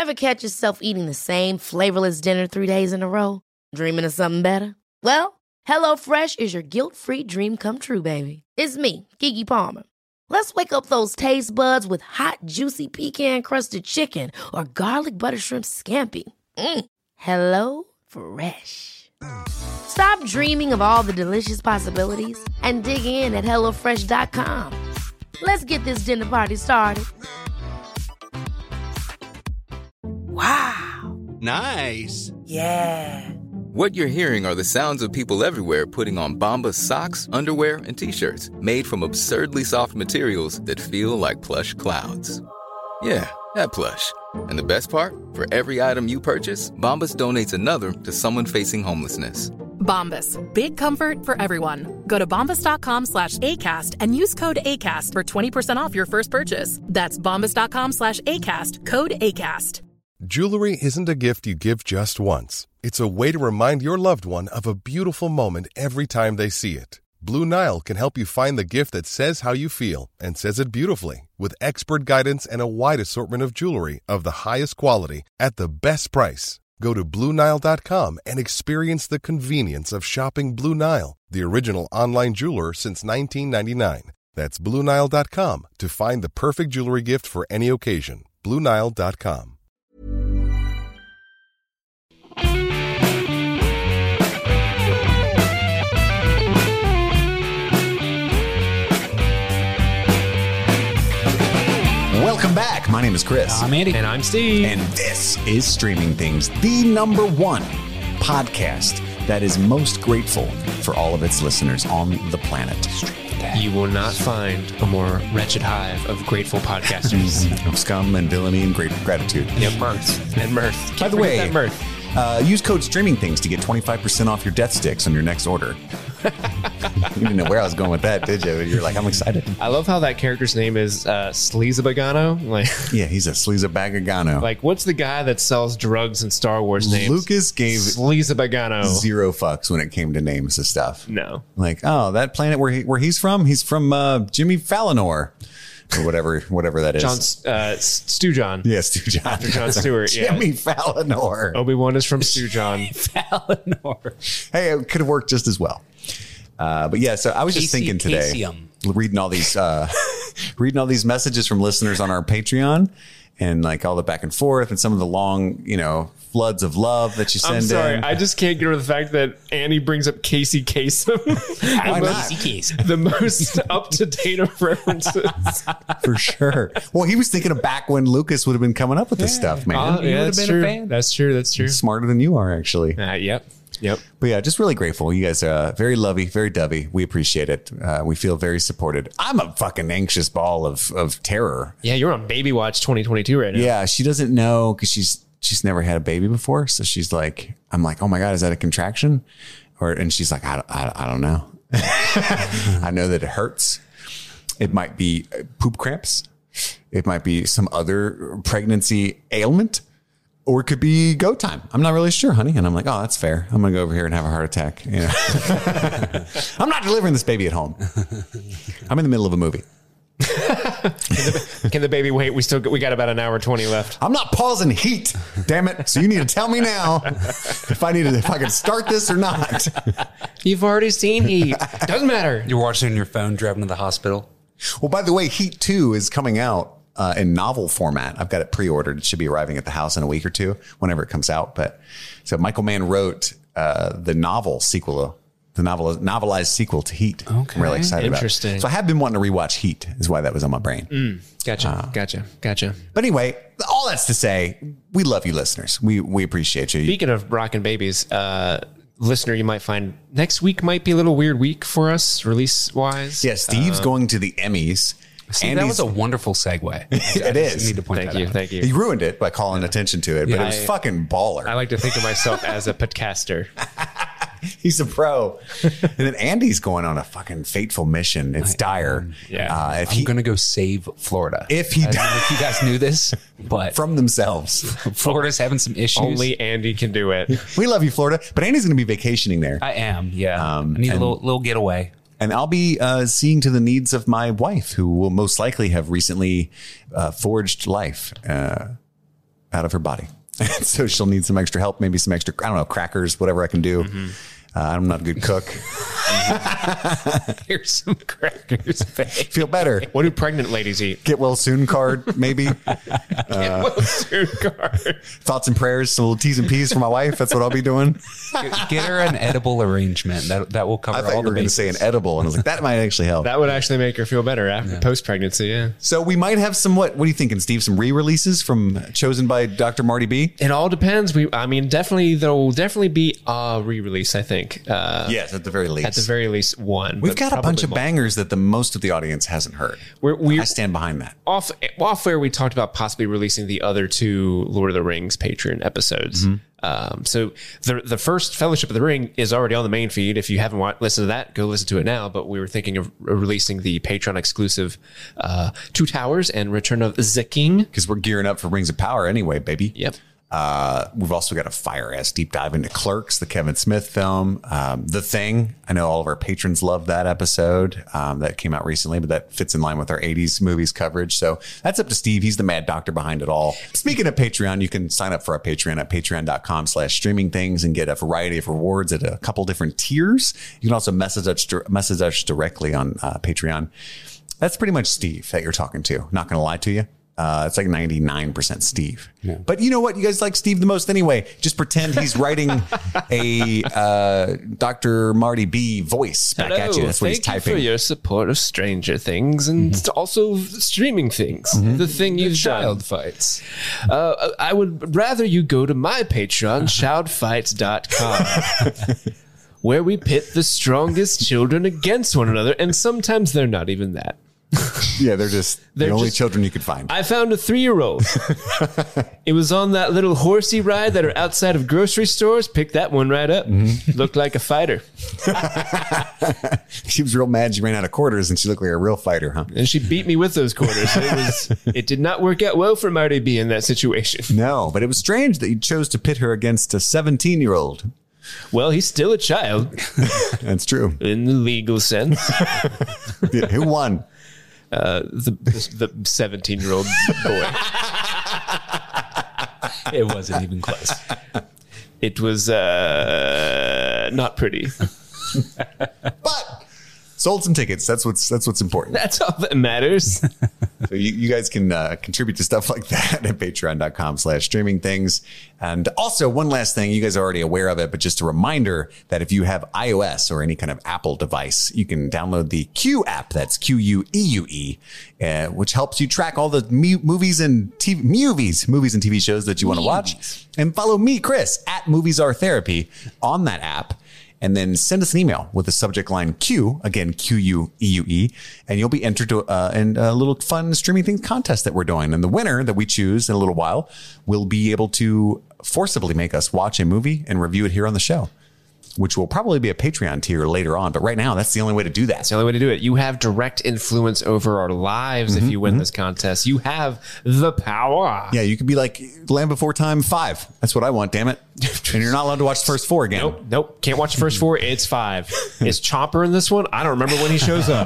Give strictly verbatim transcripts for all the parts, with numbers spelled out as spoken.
Ever catch yourself eating the same flavorless dinner three days in a row? Dreaming of something better? Well, HelloFresh is your guilt-free dream come true, baby. It's me, Keke Palmer. Let's wake up those taste buds with hot, juicy pecan-crusted chicken or garlic butter shrimp scampi. Mm. Hello Fresh. Stop dreaming of all the delicious possibilities and dig in at hello fresh dot com. Let's get this dinner party started. Wow. Nice. Yeah. What you're hearing are the sounds of people everywhere putting on Bombas socks, underwear, and T-shirts made from absurdly soft materials that feel like plush clouds. Yeah, that plush. And the best part? For every item you purchase, Bombas donates another to someone facing homelessness. Bombas. Big comfort for everyone. Go to bombas.com slash ACAST and use code ACAST for twenty percent off your first purchase. That's bombas.com slash ACAST. Code ACAST. Jewelry isn't a gift you give just once. It's a way to remind your loved one of a beautiful moment every time they see it. Blue Nile can help you find the gift that says how you feel and says it beautifully, with expert guidance and a wide assortment of jewelry of the highest quality at the best price. Go to Blue Nile dot com and experience the convenience of shopping Blue Nile, the original online jeweler since nineteen ninety-nine. That's Blue Nile dot com to find the perfect jewelry gift for any occasion. Blue Nile dot com. Welcome back. My name is Chris. I'm Andy. And I'm Steve. And this is Streaming Things, the number one podcast that is most grateful for all of its listeners on the planet. You will not find a more wretched hive of grateful podcasters. Of scum and villainy and great gratitude. Yep, mirth. And mirth. Can't By the way, that mirth. Uh, use code Streaming Things to get twenty-five percent off your death sticks on your next order. You didn't know where I was going with that, did you? You're like, I'm excited. I love how that character's name is uh, Sleazebagano. Like, yeah, he's a Sleazebagano. Like, what's the guy that sells drugs in Star Wars names? Lucas gave Sleazebagano zero fucks when it came to names of stuff. No. Like, oh, that planet where he, where he's from, he's from uh, Jimmy Fallonor. Or whatever, whatever that is. John, uh, Stu John. Yeah, Stu John. After John Stewart. Jimmy yeah. Fallonor. Obi-Wan is from Stu John. Fallonor. Hey, it could have worked just as well. Uh, but yeah, so I was just Casey, thinking today, Casey-um. reading all these, uh, reading all these messages from listeners on our Patreon, and like all the back and forth, and some of the long, you know, floods of love that you send I'm sorry, in. I just can't get over the fact that Andy brings up Casey Kasem. Why not? Casey Kasem. The most up to date of references. For sure. Well, he was thinking of back when Lucas would have been coming up with this stuff, man. Uh, He yeah, would have that's been true. a fan. That's true. That's true. He's smarter than you are, actually. Uh, yep. Yep. But yeah, just really grateful. You guys are uh, very lovey, very dovey. We appreciate it. Uh, we feel very supported. I'm a fucking anxious ball of of terror. Yeah, you're on Baby Watch twenty twenty-two right now. Yeah, she doesn't know because she's she's never had a baby before. So she's like, I'm like, oh my God, is that a contraction? Or and she's like, I don't, I, I don't know. I know that it hurts. It might be poop cramps. It might be some other pregnancy ailment. Or it could be go time. I'm not really sure, honey. And I'm like, oh, that's fair. I'm going to go over here and have a heart attack. You know? I'm not delivering this baby at home. I'm in the middle of a movie. can, the, can the baby wait? We still we got about an hour twenty left. I'm not pausing Heat. Damn it. So you need to tell me now if I need to, if I can start this or not. You've already seen Heat. Doesn't matter. You're watching on your phone, driving to the hospital. Well, by the way, Heat two is coming out uh, in novel format. I've got it pre-ordered. It should be arriving at the house in a week or two, whenever it comes out. But so Michael Mann wrote uh, the novel sequel, the novel novelized sequel to Heat. Okay. I'm really excited Interesting. about it. So I have been wanting to rewatch Heat, is why that was on my brain. Mm, gotcha. Uh, gotcha. Gotcha. But anyway, all that's to say, we love you, listeners. We we appreciate you. Speaking of rockin' babies, uh, listener, you might find next week might be a little weird week for us, release wise. Yeah, Steve's uh, going to the Emmys. See, Andy's, that was a wonderful segue. It is. I need to point thank that you. out. Thank you. He ruined it by calling attention to it, but Yeah, it was I- fucking baller. I like to think of myself as a podcaster. He's a pro. And then Andy's going on a fucking fateful mission. It's dire. Yeah. Uh, if I'm he, going to go save Florida. if he I don't know if you guys knew this, but from themselves. Florida's having some issues. Only Andy can do it. We love you, Florida. But Andy's going to be vacationing there. I am, yeah. Um, I need a and- little, little getaway. And I'll be uh, seeing to the needs of my wife, who will most likely have recently uh, forged life. Uh, out of her body. So she'll need some extra help, maybe some extra, I don't know, crackers, whatever I can do. Mm-hmm. Uh, I'm not a good cook. Here's some crackers, babe. Feel better. What do pregnant ladies eat? Get well soon card, maybe. Get well soon card. Thoughts and prayers, some little T's and P's for my wife. That's what I'll be doing. Get, get her an edible arrangement. That that will cover I thought all you were the going to bases. say an edible, and I was like, that might actually help. That would actually make her feel better after post pregnancy. Yeah. So we might have some, what, what are you thinking, Steve? Some re-releases from chosen by Doctor Marty B? It all depends. We, I mean, definitely there will definitely be a re-release. I think. Uh, Yes, at the very least. At the very least, one. We've but got a bunch probably of more. bangers that the most of the audience hasn't heard. We're, we I stand behind that. off off air. We talked about possibly releasing the other two Lord of the Rings Patreon episodes. Mm-hmm. Um, so the the first Fellowship of the Ring is already on the main feed. If you haven't wa- listened to that, go listen to it now. But we were thinking of releasing the Patreon exclusive uh, Two Towers and Return of the King. Because we're gearing up for Rings of Power anyway, baby. Yep. Uh, we've also got a fire-ass deep dive into Clerks, the Kevin Smith film. Um, The Thing. I know all of our patrons loved that episode. Um, that came out recently, but that fits in line with our eighties movies coverage. So that's up to Steve. He's the mad doctor behind it all. Speaking of Patreon, you can sign up for our Patreon at patreon.com slash streaming things and get a variety of rewards at a couple different tiers. You can also message us, message us directly on uh, Patreon. That's pretty much Steve that you're talking to. Not going to lie to you. Uh, it's like ninety-nine percent Steve. Yeah. But you know what? You guys like Steve the most anyway. Just pretend he's writing a uh, Doctor Marty B voice back at you. That's what he's Thank you typing. for your support of Stranger Things and Mm-hmm. also streaming things. The thing you've Child done. fights. Uh, I would rather you go to my Patreon, child fights dot com, where we pit the strongest children against one another, and sometimes they're not even that. Yeah, they're just They're the only just- children you could find. I found a three-year-old. It was on that little horsey ride that are outside of grocery stores. Picked that one right up. Mm-hmm. Looked like a fighter. She was real mad she ran out of quarters and she looked like a real fighter, huh? And she beat me with those quarters. It was. It did not work out well for Marty B in that situation. No, but it was strange that you chose to pit her against a seventeen-year-old. Well, he's still a child That's true. in the legal sense. Yeah, who won? Uh, the the seventeen-year-old boy. It wasn't even close. It was uh, not pretty. But sold some tickets. That's what's that's what's important. That's all that matters. So you, you guys can uh, contribute to stuff like that at patreon.com slash streaming things. And also one last thing, you guys are already aware of it, but just a reminder that if you have iOS or any kind of Apple device, you can download the Q app. That's Q U E U E, uh, which helps you track all the mu- movies and T V, movies, movies and T V shows that you want to watch. And follow me, Chris, at Movies Are Therapy on that app. And then send us an email with the subject line Q, again, Q U E U E, and you'll be entered to uh, in a little fun streaming things contest that we're doing. And the winner that we choose in a little while will be able to forcibly make us watch a movie and review it here on the show, which will probably be a Patreon tier later on. But right now, that's the only way to do that. That's the only way to do it. You have direct influence over our lives if you win this contest. You have the power. Yeah, you could be like Land Before Time five. That's what I want, damn it. And you're not allowed to watch the first four again. Nope, nope. Can't watch the first four. It's five. Is Chomper in this one? I don't remember when he shows up.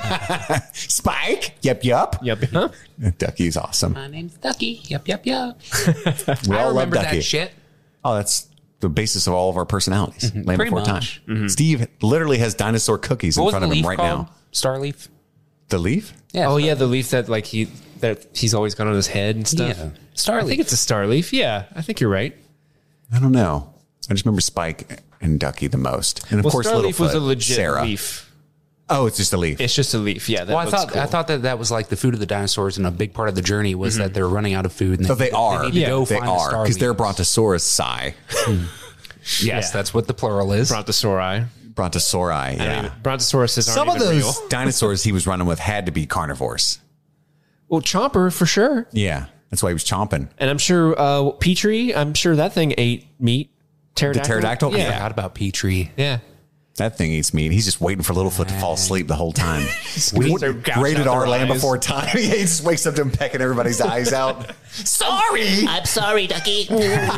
Spike? Yep, yep. Yep. Huh? Ducky's awesome. My name's Ducky. Yep, yep, yep. We I all love remember Ducky. that shit. Oh, that's the basis of all of our personalities. Land Pretty Before much. Time. Steve literally has dinosaur cookies What in was front the of him leaf right called? now. Starleaf? The leaf? Yeah. Oh yeah, the leaf that like he that he's always got on his head and stuff. Yeah. I Starleaf. think it's a star leaf. Yeah, I think you're right. I don't know. I just remember Spike and Ducky the most. And of Well, course, Starleaf was a Littlefoot, legit Sarah. leaf. Oh, it's just a leaf. It's just a leaf. Yeah. That well, I looks thought cool. I thought that that was like the food of the dinosaurs, and a big part of the journey was that they're running out of food. And So they are. need to Yeah, go they find are. the Because they're Starleaf. Brontosaurus psi. Yes, Yeah. that's what the plural is. Brontosauri. Brontosauri, yeah. I mean, Brontosauruses aren't Some of even those real. dinosaurs he was running with had to be carnivores. Well, Chomper for sure, Yeah. That's why he was chomping. and I'm sure uh, Petrie. I'm sure that thing ate meat. Pterodactyl. pterodactyl? I Yeah. forgot about Petrie. Yeah. That thing eats meat. He's just waiting for Littlefoot to fall asleep the whole time. We gouged Rated out R their Land eyes. Before Time. Yeah, he just wakes up to him pecking everybody's eyes out. Sorry. I'm sorry, Ducky.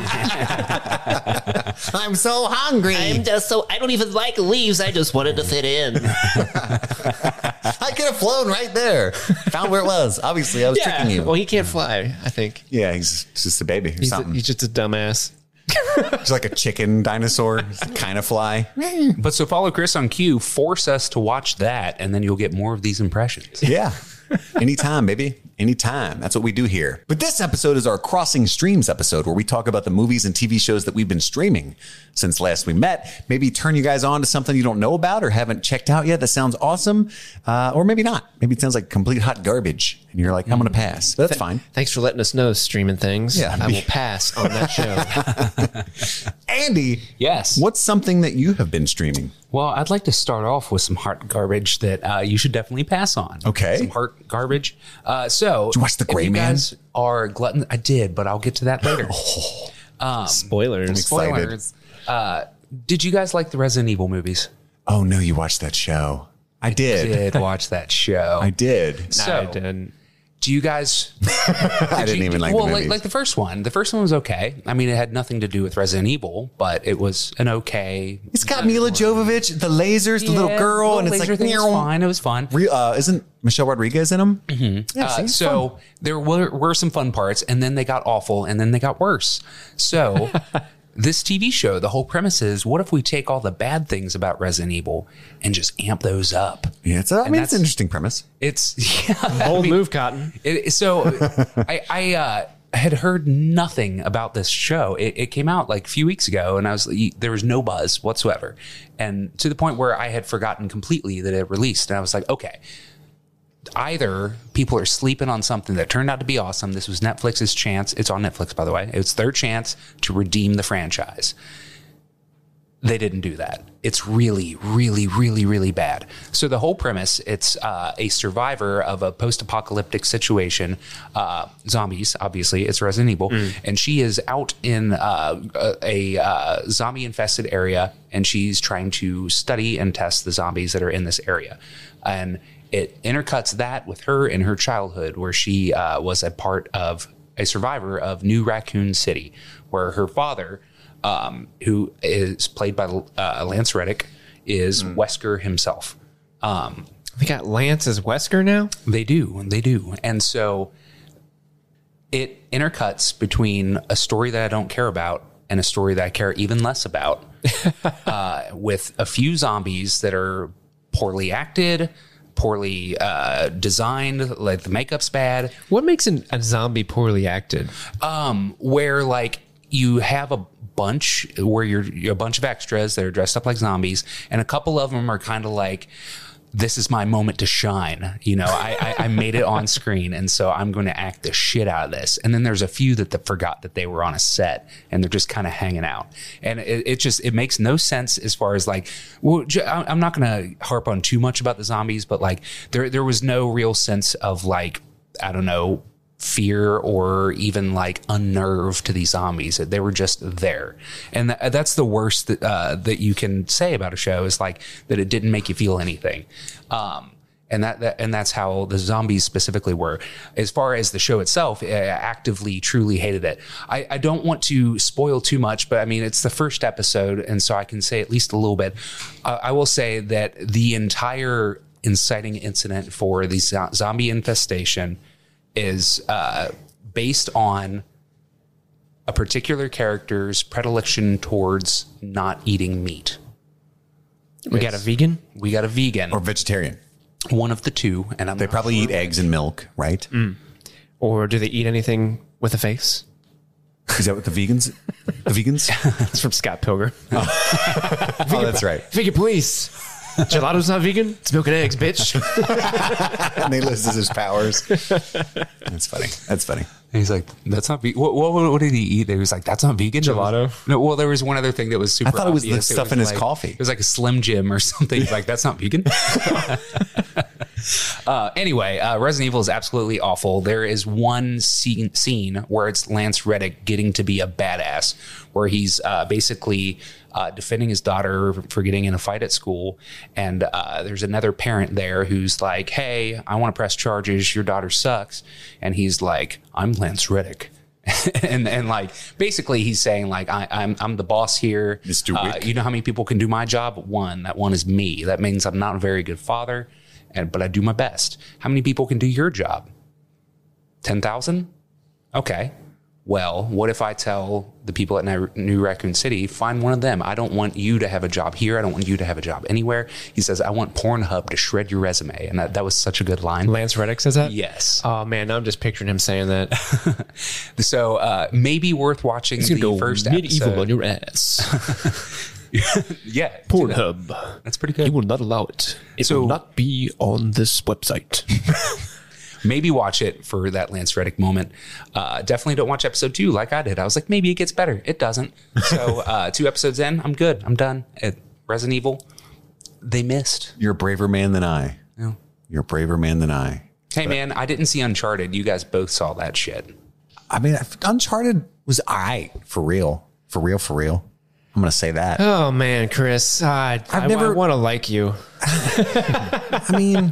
I'm so hungry. I'm just so I don't even like leaves. I just wanted to fit in. I could have flown right there. Found where it was. Obviously, I was Yeah. tricking you. Well, he can't fly, I think. Yeah, he's just a baby or He's, a, something. he's just a dumbass. He's like a chicken dinosaur, kind of fly. But so follow Chris on Q, force us to watch that, and then you'll get more of these impressions. Yeah. Anytime, baby. Anytime. That's what we do here. But this episode is our Crossing Streams episode where we talk about the movies and T V shows that we've been streaming since last we met. Maybe turn you guys on to something you don't know about or haven't checked out yet that sounds awesome. Uh, or maybe not. Maybe it sounds like complete hot garbage. And you're like, I'm going to pass. But that's fine. Thanks for letting us know streaming things. Yeah. I will pass on that show. Andy. Yes. What's something that you have been streaming? Well, I'd like to start off with some heart garbage that uh, you should definitely pass on. Okay. Some heart garbage. Uh, so, Did you watch The Gray if you Man? guys are glutton. I did, but I'll get to that later. Spoilers. excited. Spoilers. Uh, did you guys like the Resident Evil movies? Oh, no, you watched that show. I did. Did watch that show. I did. So, I didn't. do you guys? I didn't you- even like well, the like, movies. like the first one. The first one was okay. I mean, it had nothing to do with Resident Evil, but it was an okay. It's got Mila Jovovich, the lasers, the little Yeah, girl, the and it's laser like, thing was meow. fine. It was fun. Re- uh, isn't Michelle Rodriguez in them? Mm-hmm. Yeah, Uh, see, it's so fun. there were, were some fun parts, and then they got awful, and then they got worse. So this T V show, the whole premise is, what if we take all the bad things about Resident Evil and just amp those up? Yeah, it's, a- I And mean, it's that's- an interesting premise. It's yeah, Bold I mean, move, Cotton. It, so I, I uh, had heard nothing about this show. It, it came out like a few weeks ago, and I was there was no buzz whatsoever, and to the point where I had forgotten completely that it released. And I was like, okay, either people are sleeping on something that turned out to be awesome. This was Netflix's chance. It's on Netflix, by the way. It's their chance to redeem the franchise. They didn't do that. It's really, really, really, really bad. So the whole premise, it's uh, a survivor of a post-apocalyptic situation, uh, zombies, obviously, it's Resident Evil, and she is out in uh, a, a uh, zombie-infested area, and she's trying to study and test the zombies that are in this area. And it intercuts that with her in her childhood, where she uh, was a part of a survivor of New Raccoon City, where her father, um, who is played by uh, Lance Reddick, is mm. Wesker himself. Um, They got Lance as Wesker now? they do, they do. And so it intercuts between a story that I don't care about and a story that I care even less about, uh, with a few zombies that are poorly acted, poorly uh, designed, like the makeup's bad. What makes an, a zombie poorly acted? Um, where like you have a bunch where you're, you're a bunch of extras that are dressed up like zombies, and a couple of them are kind of like, this is my moment to shine. You know, I, I, I made it on screen, and so I'm going to act the shit out of this. And then there's a few that, that forgot that they were on a set, and they're just kind of hanging out. And it, it just, it makes no sense as far as like, well, I'm not going to harp on too much about the zombies, but like there, there was no real sense of like, I don't know, fear or even like unnerve to these zombies. They were just there. And th- that's the worst that, uh, that you can say about a show, is like that it didn't make you feel anything. Um, and that, that, and that's how the zombies specifically were. As far as the show itself, I actively, truly hated it. I, I don't want to spoil too much, but I mean, it's the first episode, and so I can say at least a little bit. Uh, I will say that the entire inciting incident for the zo- zombie infestation is uh, based on a particular character's predilection towards not eating meat. We got a vegan? We got a vegan, Or vegetarian. one of the two, and I'm They not probably sure. eat eggs and milk, right? Or do they eat anything with a face? Is that what the vegans? The vegans? It's from Scott Pilgrim. Oh, that's right. Vegan, please. Gelato's not vegan? It's milk and eggs, bitch. And they list as his powers. That's funny. That's funny. And he's like, that's not vegan. What, what, what did he eat? He was like, that's not vegan. Gelato. No, well, there was one other thing that was super I thought it was the obvious. stuff in his like- coffee. It was like a Slim Jim or something. He's like, that's not vegan. Uh, anyway, uh, Resident Evil is absolutely awful. There is one scene, scene where it's Lance Reddick getting to be a badass, where he's uh, basically uh, defending his daughter for getting in a fight at school. And uh, there's another parent there who's like, hey, I want to press charges. Your daughter sucks. And he's like, I'm Lance Reddick. and and like basically he's saying like I, I'm I'm the boss here, Mister Uh, Wick. you know how many people can do my job? One. That one is me. That means I'm not a very good father. and but I do my best. How many people can do your job? ten thousand? Okay. Well, what if I tell the people at New Raccoon City, find one of them. I don't want you to have a job here. I don't want you to have a job anywhere. He says, I want Pornhub to shred your resume. And that, that was such a good line. Lance Reddick says that? Yes. Oh, man, I'm just picturing him saying that. So uh, maybe worth watching the go first medieval episode. on your ass. Yeah. Pornhub. That. That's pretty good. He will not allow it. It So- will not be on this website. Maybe watch it for that Lance Reddick moment. Uh, definitely don't watch episode two like I did. I was like, maybe it gets better. It doesn't. So uh, two episodes in, I'm good. I'm done. At Resident Evil, they missed. You're a braver man than I. Yeah. You're a braver man than I. Hey, but, man, I didn't see Uncharted. You guys both saw that shit. I mean, Uncharted was all right, for real. For real, for real. I'm going to say that. Oh, man, Chris. I, I've I, never- I want to like you. I mean,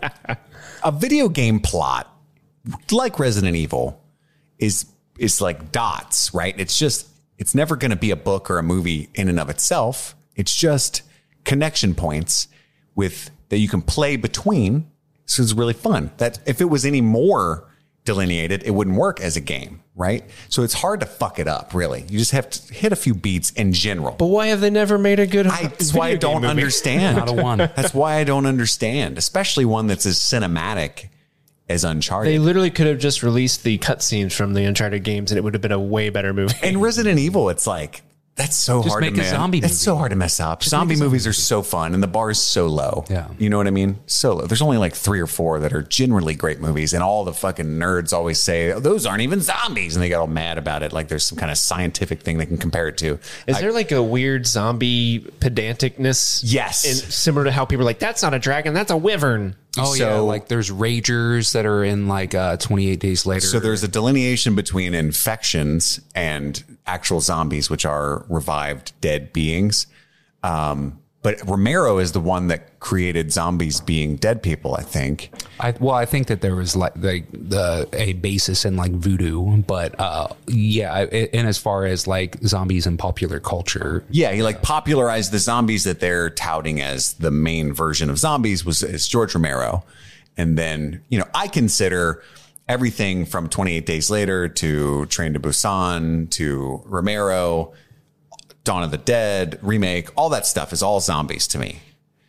a video game plot like Resident Evil is is like dots, right? It's just, it's never going to be a book or a movie in and of itself. It's just connection points with that you can play between. So it's really fun. That if it was any more delineated, it wouldn't work as a game, right? So it's hard to fuck it up, really. You just have to hit a few beats in general. But why have they never made a good I, that's video why I game don't movie? understand. Not a one. That's why I don't understand, especially one that's as cinematic as Uncharted. They literally could have just released the cutscenes from the Uncharted games and it would have been a way better movie. And Resident Evil, it's like, that's so Just hard make to a man. zombie It's movie. so hard to mess up. Zombie movies are so fun and the bar is so low. Yeah. You know what I mean? So low. There's only like three or four that are generally great movies, and all the fucking nerds always say, oh, those aren't even zombies, and they get all mad about it. Like there's some kind of scientific thing they can compare it to. Is I- there like a weird zombie pedanticness? Yes. In, similar to how people are like, that's not a dragon, that's a wyvern. Oh, yeah. So- Like there's Ragers that are in like uh, twenty-eight days later. So there's a delineation between infections and actual zombies, which are revived dead beings. Um, but Romero is the one that created zombies being dead people, I think. I, well, I think that there was like the, the a basis in like voodoo, but uh, yeah, and as far as like zombies in popular culture, Yeah, he like popularized the zombies that they're touting as the main version of zombies was is George Romero. And then, you know, I consider everything from twenty-eight days later to Train to Busan to Romero, Dawn of the Dead, remake, all that stuff is all zombies to me.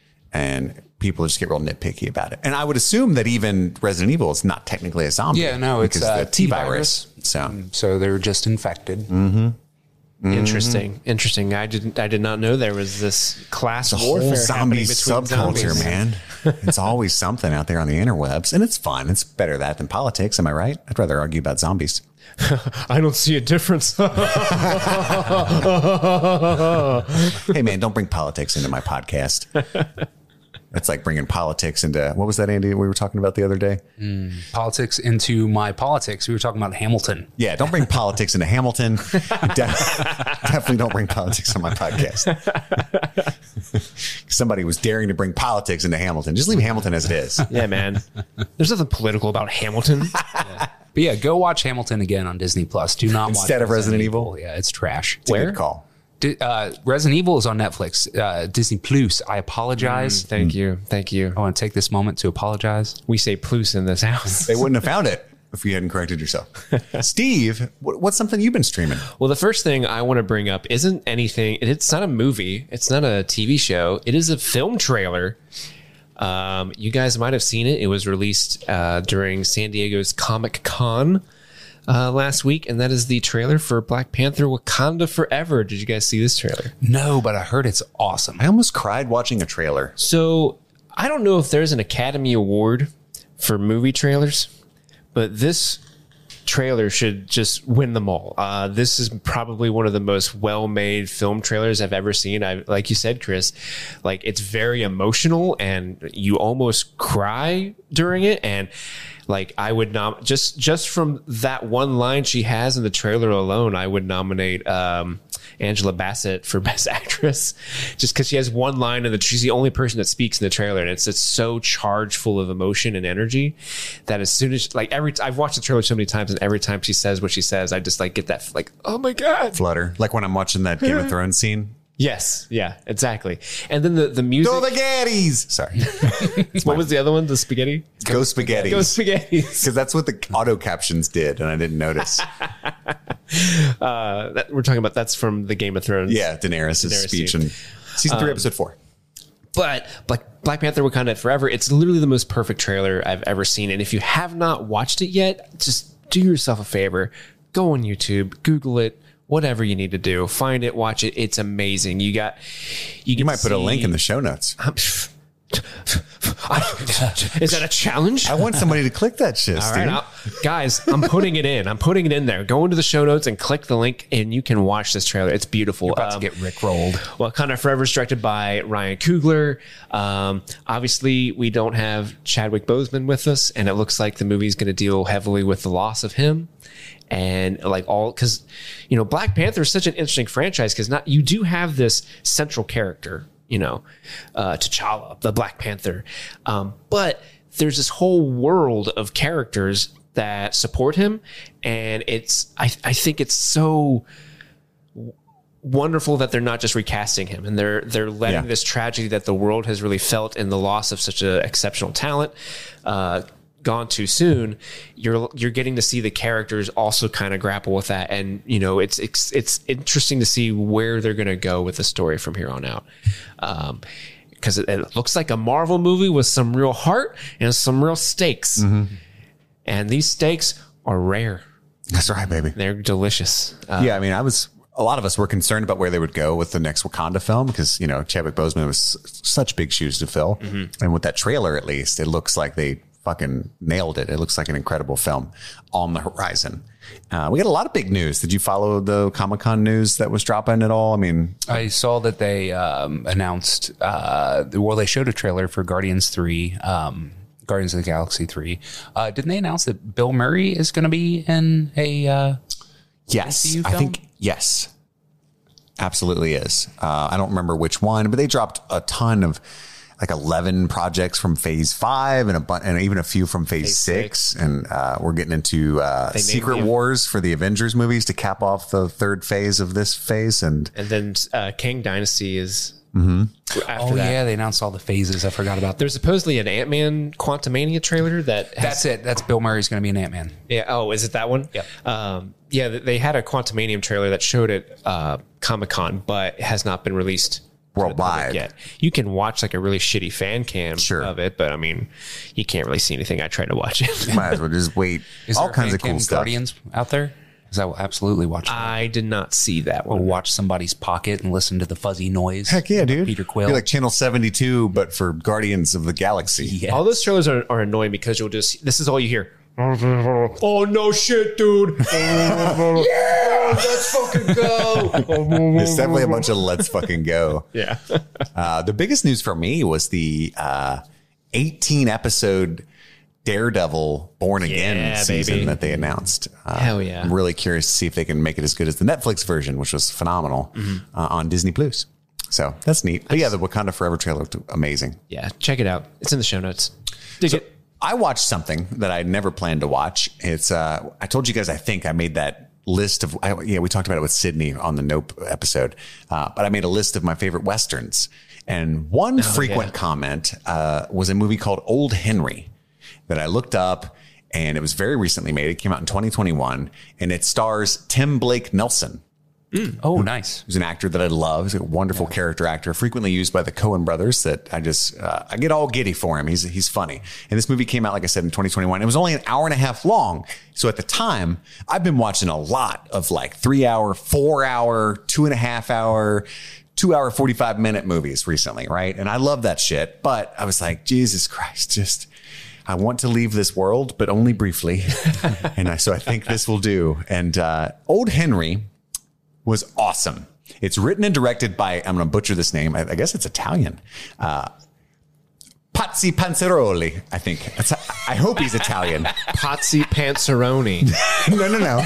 And people just get real nitpicky about it. And I would assume that even Resident Evil is not technically a zombie. Yeah, no, it's, because uh, the T-virus. So so they're just infected. Interesting. Interesting. I didn't I did not know there was this class it's a warfare whole zombie happening between subculture, zombies. man. It's always something out there on the interwebs, and it's fun. It's better that than politics. Am I right? I'd rather argue about zombies. I don't see a difference. Hey, man, don't bring politics into my podcast. It's like bringing politics into, what was that, Andy, we were talking about the other day? Politics into my politics. We were talking about Hamilton. Yeah, don't bring politics into Hamilton. De- definitely don't bring politics on my podcast. Somebody was daring to bring politics into Hamilton. Just leave Hamilton as it is. Yeah, man. There's nothing political about Hamilton. But yeah, go watch Hamilton again on Disney Plus. Do not Instead watch of Resident Evil? Yeah, it's trash. It's a Where? good call. Di- uh, Resident Evil is on Netflix. Uh, Disney Plus. I apologize. Thank you. Thank you. I want to take this moment to apologize. We say plus in this house. They wouldn't have found it if you hadn't corrected yourself. Steve, what, what's something you've been streaming? Well, the first thing I want to bring up isn't anything. It's not a movie. It's not a T V show. It is a film trailer. Um, you guys might have seen it. It was released uh, during San Diego's Comic Con uh, last week, and that is the trailer for Black Panther: Wakanda Forever. Did you guys see this trailer? No, but I heard it's awesome. I almost cried watching a trailer. So I don't know if there's an Academy Award for movie trailers, but this trailer should just win them all. Uh, this is probably one of the most well-made film trailers I've ever seen. I, like you said, Chris, like it's very emotional and you almost cry during it. And like I would not just just from that one line she has in the trailer alone, I would nominate um, Angela Bassett for Best Actress, just because she has one line and she's the only person that speaks in the trailer, and it's it's so charged full of emotion and energy that as soon as like every I've watched the trailer so many times, and every time she says what she says, I just like get that like, oh my god, Flutter. Like when I'm watching that Game of Thrones scene. Yes. Yeah, exactly. And then the, the music. Go the Gaddies. Sorry. What was the other one? The spaghetti? Go Spaghetti. Go spaghetti. Because that's what the auto captions did, and I didn't notice. uh, that, we're talking about that's from the Game of Thrones. Yeah, Daenerys' Daenerys speech scene. in season three, Um, episode four. But Black, Black Panther Wakanda Forever, it's literally the most perfect trailer I've ever seen. And if you have not watched it yet, just do yourself a favor. Go on YouTube, Google it, whatever you need to do. Find it, watch it. It's amazing. You got... You, You might put a link in the show notes. Is that a challenge? I want somebody to click that shit, All Steve. right, I'll, guys, I'm putting it in. I'm putting it in there. Go into the show notes and click the link, and you can watch this trailer. It's beautiful. You're about Um, to get rickrolled. Wakanda Forever is directed by Ryan Coogler. Um, obviously, we don't have Chadwick Boseman with us, and it looks like the movie's going to deal heavily with the loss of him. And like all, because, you know, Black Panther is such an interesting franchise because not you do have this central character, you know, uh, T'Challa, the Black Panther. Um, but there's this whole world of characters that support him. And it's, I, I think it's so wonderful that they're not just recasting him and they're, they're letting Yeah. this tragedy that the world has really felt in the loss of such an exceptional talent, uh, gone too soon. You're you're getting to see the characters also kind of grapple with that, and you know it's it's it's interesting to see where they're going to go with the story from here on out. Um, because it, it looks like a Marvel movie with some real heart and some real stakes, Mm-hmm. and these steaks are rare. That's right, baby. They're delicious. Uh, Yeah, I mean, I was a lot of us were concerned about where they would go with the next Wakanda film because, you know, Chadwick Boseman was such big shoes to fill. Mm-hmm. And with that trailer, at least, it looks like they fucking nailed it. It looks like an incredible film on the horizon. Uh, we got a lot of big news. Did you follow the Comic-Con news that was dropping at all? I mean, I saw that they um, announced, uh, well, they showed a trailer for Guardians three, um, Guardians of the Galaxy three. Uh, didn't they announce that Bill Murray is going to be in a uh, yes, M C U I film? think, yes, absolutely is. Uh, I don't remember which one, but they dropped a ton of like eleven projects from phase five and a bu- and even a few from phase, Phase six. six. And uh, we're getting into uh, named Secret the- Wars for the Avengers movies to cap off the third phase of this phase. And And then uh, Kang Dynasty is Mm-hmm. after Oh, that. yeah, they announced all the phases. I forgot about that. There's supposedly an Ant-Man Quantumania trailer that has, That's it. That's Bill Murray's going to be an Ant-Man. yeah. Oh, is it that one? Yep. Um, yeah, th- they had a Quantumanium trailer that showed at uh, Comic-Con, but it has not been released to the public Worldwide. yet. You can watch like a really shitty fan cam Sure. of it, but I mean, you can't really see anything. I tried to watch it. might as well just wait. Is all there a kinds of fan cool cam stuff. Guardians out there? Because I will absolutely watch that. I did not see that Or one. watch somebody's pocket and listen to the fuzzy noise. Heck yeah, dude. Peter Quill. You're like Channel seventy-two, but for Guardians of the Galaxy. Yeah. All those trailers are, are annoying because you'll just, this is all you hear. Oh, no shit, dude. Yeah, let's fucking go. There's definitely a bunch of let's fucking go. Yeah. Uh, the biggest news for me was the uh, eighteen episode Daredevil Born Again Yeah, season baby. that they announced. Uh, Hell yeah. I'm really curious to see if they can make it as good as the Netflix version, which was phenomenal Mm-hmm. uh, on Disney Plus. So that's neat. But yeah, the Wakanda Forever trailer looked amazing. Yeah, check it out. It's in the show notes. Dig it. I watched something that I never planned to watch. It's uh, I told you guys I think I made that list of I, yeah we talked about it with Sydney on the Nope episode, uh, but I made a list of my favorite westerns, and one frequent yeah. comment uh, was a movie called Old Henry that I looked up, and it was very recently made. It came out in twenty twenty-one, and it stars Tim Blake Nelson. Oh, nice. Who's an actor that I love. He's a wonderful character actor, frequently used by the Coen brothers that I just, uh, I get all giddy for him. He's, he's funny. And this movie came out, like I said, in twenty twenty-one. It was only an hour and a half long. So at the time, I've been watching a lot of like three hour, four hour, two and a half hour, two hour, forty-five minute movies recently. Right. And I love that shit. But I was like, Jesus Christ, just, I want to leave this world, but only briefly. and I, so I think this will do. And, uh, Old Henry was awesome. It's written and directed by, I'm going to butcher this name. I, I guess it's Italian. Uh, Pazzi Panzeroli, I think. That's, I hope he's Italian. Patsy Panzeroni. no, no, no.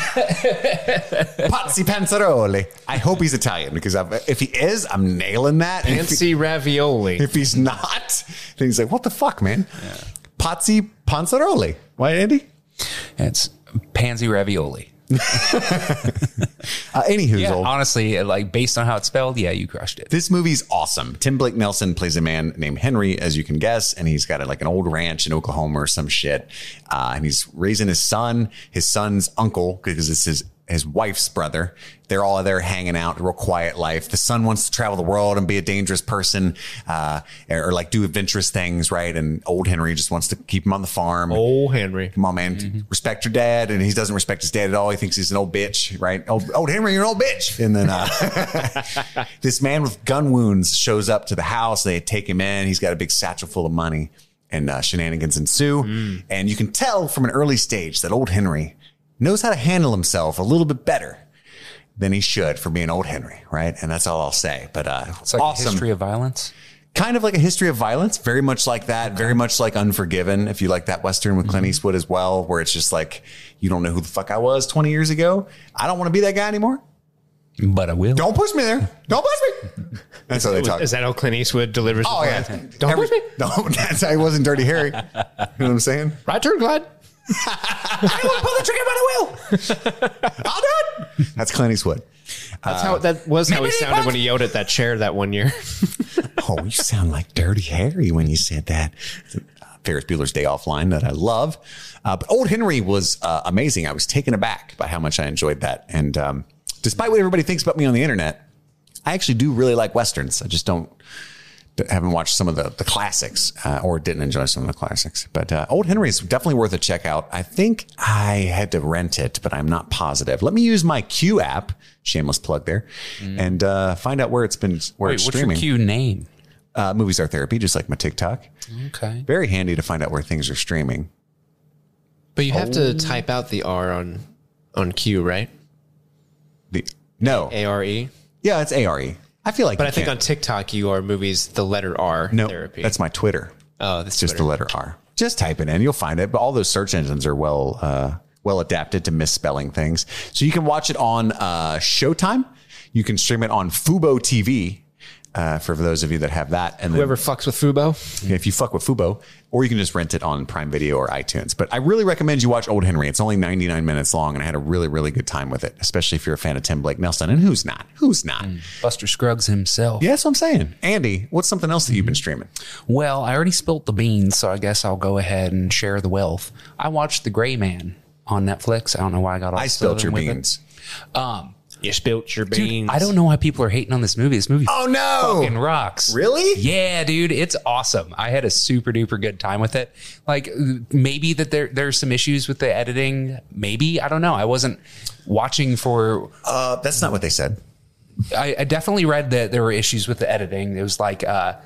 Pazzi Panzeroli. I hope he's Italian because I've, if he is, I'm nailing that. And if, he, Fancy ravioli. if he's not, then he's like, what the fuck, man? Yeah. Pazzi Panzeroli. Why, Andy? It's pansy ravioli. Uh, anywho's Yeah, old. honestly, like based on how it's spelled, yeah, you crushed it. This movie's awesome. Tim Blake Nelson plays a man named Henry, as you can guess, and he's got a, like an old ranch in Oklahoma or some shit. Uh, and he's raising his son, his son's uncle, because it's his his wife's brother. They're all there hanging out, real quiet life. The son wants to travel the world and be a dangerous person, uh, or, or like do adventurous things, right? And old Henry just wants to keep him on the farm. Oh, Henry. Come on, man. Mm-hmm. Respect your dad. And he doesn't respect his dad at all. He thinks he's an old bitch, right? Old, old Henry, you're an old bitch. And then uh, this man with gun wounds shows up to the house. They take him in. He's got a big satchel full of money, and uh, shenanigans ensue. Mm. And you can tell from an early stage that old Henry knows how to handle himself a little bit better than he should for being old Henry, right? And that's all I'll say. But uh, It's like awesome. a history of violence. Kind of like a history of violence, very much like that, very much like Unforgiven, if you like that Western with Clint Eastwood as well, where it's just like, you don't know who the fuck I was twenty years ago. I don't want to be that guy anymore. But I will. Don't push me there. Don't push me. That's how they talk. Is that how Clint Eastwood delivers? Oh, the yeah. line? Don't Every, push me. No, that's how he wasn't Dirty Harry. You know what I'm saying? Right turn, Clyde. I don't want to pull the trigger, but I will. I'll do it. That's Clint Eastwood. That's how that was how he sounded when he yelled at that chair that one year. Oh, you sound like Dirty Harry when you said that. It's a Ferris Bueller's Day Off line that I love. Uh, but Old Henry was uh, amazing. I was taken aback by how much I enjoyed that. And um, despite what everybody thinks about me on the internet, I actually do really like Westerns. I just don't, haven't watched some of the, the classics uh, or didn't enjoy some of the classics. But uh, Old Henry is definitely worth a check out. I think I had to rent it, but I'm not positive. Let me use my Q app, shameless plug there, mm. and uh, find out where it's been, where Wait, it's what's streaming. your Q name? Uh, Movies Are Therapy, just like my TikTok. Okay. Very handy to find out where things are streaming. But you have to type out the R on on Q, right? The No. A R E. Yeah, it's A R E. I feel like But you I think can't- on TikTok, you are movies, the letter R no, therapy. that's my Twitter. Oh, that's It's just Twitter. the letter R. Just type it in, you'll find it. But all those search engines are well uh, well adapted to misspelling things. So you can watch it on uh, Showtime. You can stream it on Fubo T V. Uh, for those of you that have that, and then, Whoever fucks with Fubo. if you fuck with Fubo, or you can just rent it on Prime Video or iTunes. But I really recommend you watch Old Henry. It's only ninety-nine minutes long, and I had a really, really good time with it, especially if you're a fan of Tim Blake Nelson. And who's not? Who's not? Mm. Buster Scruggs himself. Yeah, that's what I'm saying. Andy, what's something else that you've been streaming? Well, I already spilt the beans, so I guess I'll go ahead and share the wealth. I watched The Gray Man on Netflix. I don't know why I got all I spilled your southern with beans. it. Um, You spilt your dude, beans. I don't know why people are hating on this movie. This movie Oh, no. fucking rocks. Really? Yeah, dude, it's awesome. I had a super duper good time with it. Like maybe that there there's some issues with the editing. Maybe, I don't know. I wasn't watching for. Uh, that's not what they said. I, I definitely read that there were issues with the editing. It was like, uh,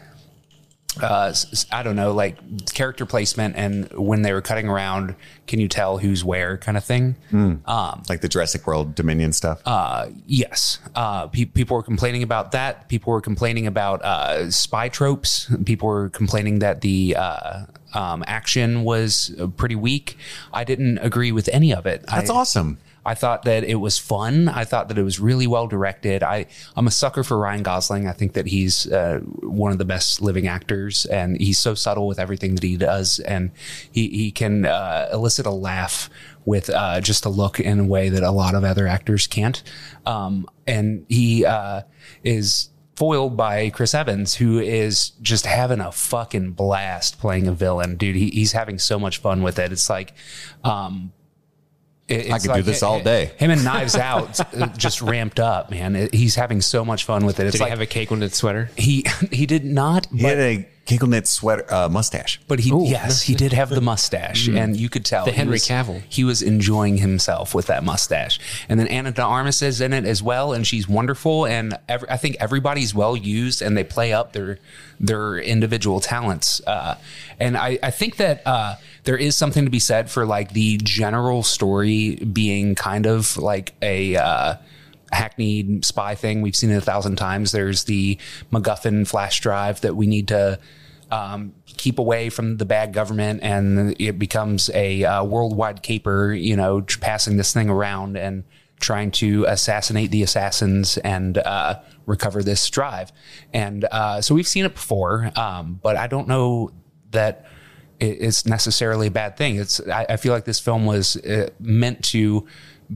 uh, I don't know, like character placement, and when they were cutting around, can you tell who's where, kind of thing. Mm. Um, like the Jurassic World Dominion stuff. Uh, yes. Uh, pe- people were complaining about that. People were complaining about uh, spy tropes. People were complaining that the uh, um, action was pretty weak. I didn't agree with any of it. That's I, awesome. I thought that it was fun. I thought that it was really well directed. I, I'm a sucker for Ryan Gosling. I think that he's uh, one of the best living actors, and he's so subtle with everything that he does. And he, he can uh, elicit a laugh with uh, just a look in a way that a lot of other actors can't. Um, and he uh, is foiled by Chris Evans, who is just having a fucking blast playing a villain. Dude, he, he's having so much fun with it. It's like... Um, It's I could do this all day. Him and Knives Out just ramped up, man. It, he's having so much fun with it. It's Did like he have a cake knit sweater? he he did not. He but, had a Kinkle knit sweater uh, mustache. but he yes, he did have the mustache, and you could tell The he Henry was- Cavill. He was enjoying himself with that mustache. And then Anna de Armas is in it as well, and she's wonderful. And every, I think everybody's well used, and they play up their their individual talents. Uh, and I, I think that uh, there is something to be said for like the general story being kind of like a uh, hackneyed spy thing. We've seen it a thousand times. There's the MacGuffin flash drive that we need to um, keep away from the bad government, and it becomes a uh, worldwide caper, you know, tr- passing this thing around and trying to assassinate the assassins and uh, recover this drive. And uh, so we've seen it before, um, but I don't know that it, it's necessarily a bad thing. It's I, I feel like this film was uh, meant to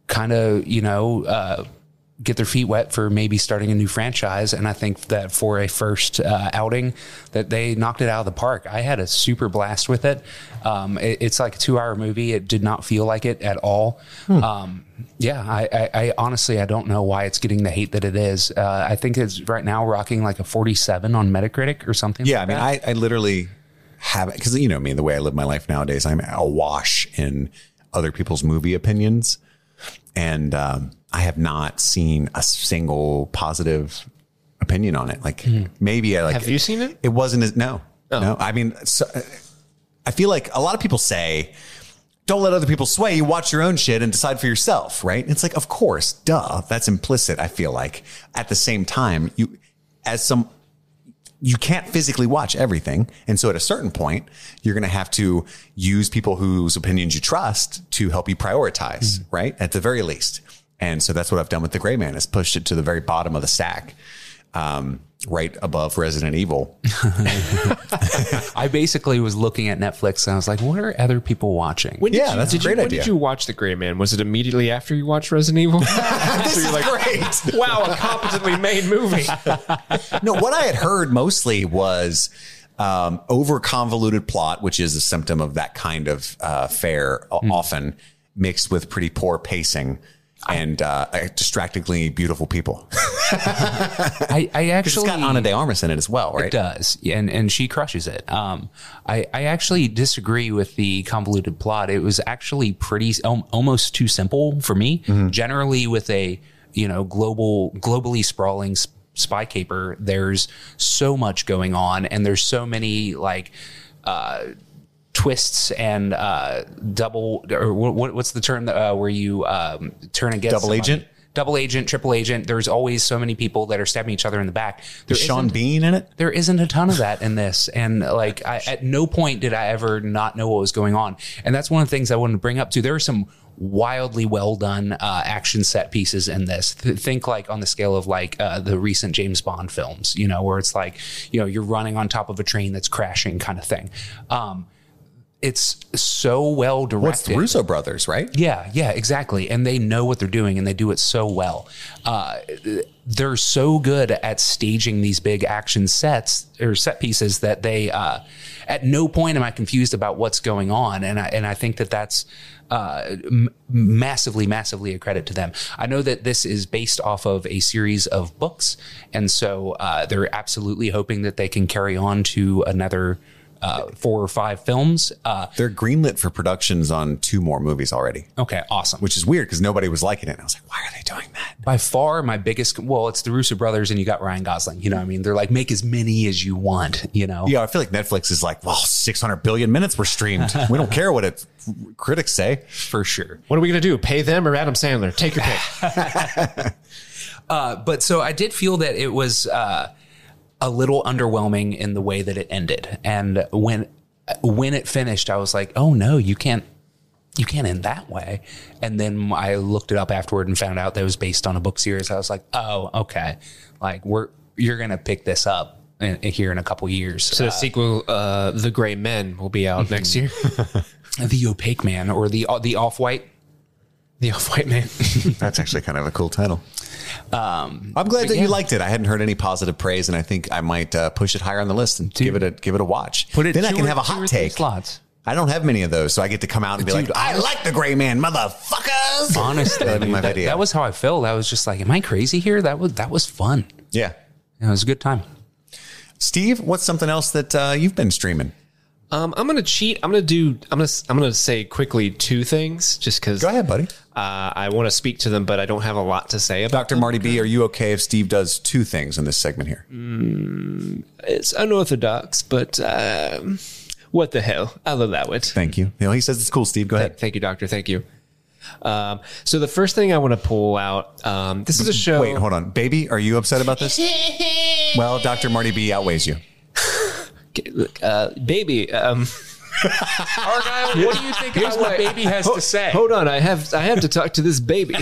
kind of, you know, uh, get their feet wet for maybe starting a new franchise. And I think that for a first uh, outing that they knocked it out of the park. I had a super blast with it. Um, it it's like a two hour movie. It did not feel like it at all. Hmm. Um, yeah, I, I, I honestly, I don't know why it's getting the hate that it is. Uh, I think it's right now rocking like a forty-seven on Metacritic or something. Yeah. like I mean, that. I, I literally have it because, you know, me, the way I live my life nowadays, I'm awash in other people's movie opinions. And, um, I have not seen a single positive opinion on it. Like mm. maybe I like, have you seen it? It wasn't as, no, oh. no. I mean, so, I feel like a lot of people say, don't let other people sway you, watch your own shit and decide for yourself. Right. It's like, of course, duh. That's implicit. I feel like at the same time, you, as some, you can't physically watch everything. And so at a certain point, you're going to have to use people whose opinions you trust to help you prioritize, mm. right? At the very least. And so that's what I've done with The Gray Man, is pushed it to the very bottom of the stack, um, right above Resident Evil. I basically was looking at Netflix and I was like, what are other people watching? When did yeah, you, that's did a great you, when idea. When did you watch The Gray Man? Was it immediately after you watched Resident Evil? This so you're is like, great. Wow, a competently made movie. No, what I had heard mostly was um, over convoluted plot, which is a symptom of that kind of uh, fare, mm. often mixed with pretty poor pacing. And uh, distractingly beautiful people. I, I actually it's got Ana de Armas in it as well, right? It does, and and she crushes it. Um, I I actually disagree with the convoluted plot. It was actually pretty um, almost too simple for me. Mm-hmm. Generally, with a you know global globally sprawling spy caper, there's so much going on, and there's so many like. Uh, twists and uh, double, or what, what's the term that, uh, where you um, turn against double somebody? agent? Double agent, triple agent. There's always so many people that are stabbing each other in the back. There's Sean Bean in it? There isn't a ton of that in this. And like, I, at no point did I ever not know what was going on. And that's one of the things I wanted to bring up too. There are some wildly well done uh, action set pieces in this. Th- think like on the scale of like uh, the recent James Bond films, you know, where it's like, you know, you're running on top of a train that's crashing kind of thing. Um, It's so well directed. What's the Russo brothers, right? Yeah, yeah, exactly. And they know what they're doing and they do it so well. Uh, they're so good at staging these big action sets or set pieces that they, uh, at no point am I confused about what's going on. And I, and I think that that's uh, m- massively, massively a credit to them. I know that this is based off of a series of books. And so uh, they're absolutely hoping that they can carry on to another Uh, four or five films. Uh, They're greenlit for productions on two more movies already. Okay, awesome. Which is weird because nobody was liking it. And I was like, why are they doing that? By far my biggest, well, it's the Russo brothers and you got Ryan Gosling. You know what I mean? They're like, make as many as you want, you know? Yeah, I feel like Netflix is like, well, six hundred billion minutes were streamed. We don't care what it, critics say. For sure. What are we going to do? Pay them or Adam Sandler? Take your pick. uh, but so I did feel that it was... Uh, a little underwhelming in the way that it ended. And when, when it finished, I was like, oh no, you can't, you can't end that way. And then I looked it up afterward and found out that it was based on a book series. I was like, oh, okay. Like we're, you're going to pick this up in, in here in a couple years. So the uh, sequel, uh, The Gray Men will be out next year. The Opaque Man or the, the Off-White. The Off-White Man. That's actually kind of a cool title. Um, I'm glad that yeah. you liked it. I hadn't heard any positive praise, and I think I might uh, push it higher on the list and Dude. give it a give it a watch. Put it then I can or, have a hot take. Slots. I don't have many of those, so I get to come out and be Dude, like, "I like The Gray Man, motherfuckers." Honestly, That'd be my that, video. that was how I felt. I was just like, "Am I crazy here?" That was that was fun. Yeah, it was a good time. Steve, what's something else that uh, you've been streaming? Um, I'm gonna cheat. I'm gonna do. I'm gonna. I'm gonna say quickly two things, just because. Go ahead, buddy. Uh, I want to speak to them, but I don't have a lot to say about. Doctor them. Marty B, are you okay if Steve does two things in this segment here? Mm, it's unorthodox, but uh, what the hell? I'll allow it. Thank you. You know, he says it's cool. Steve, go ahead. Thank, thank you, Doctor. Thank you. Um, so the first thing I want to pull out. Um, this is a show. Wait, hold on, baby. Are you upset about this? Well, Doctor Marty B outweighs you. Look, uh, baby. Um, Argyle, what do you think about what baby has Ho- to say? Hold on, I have I have to talk to this baby.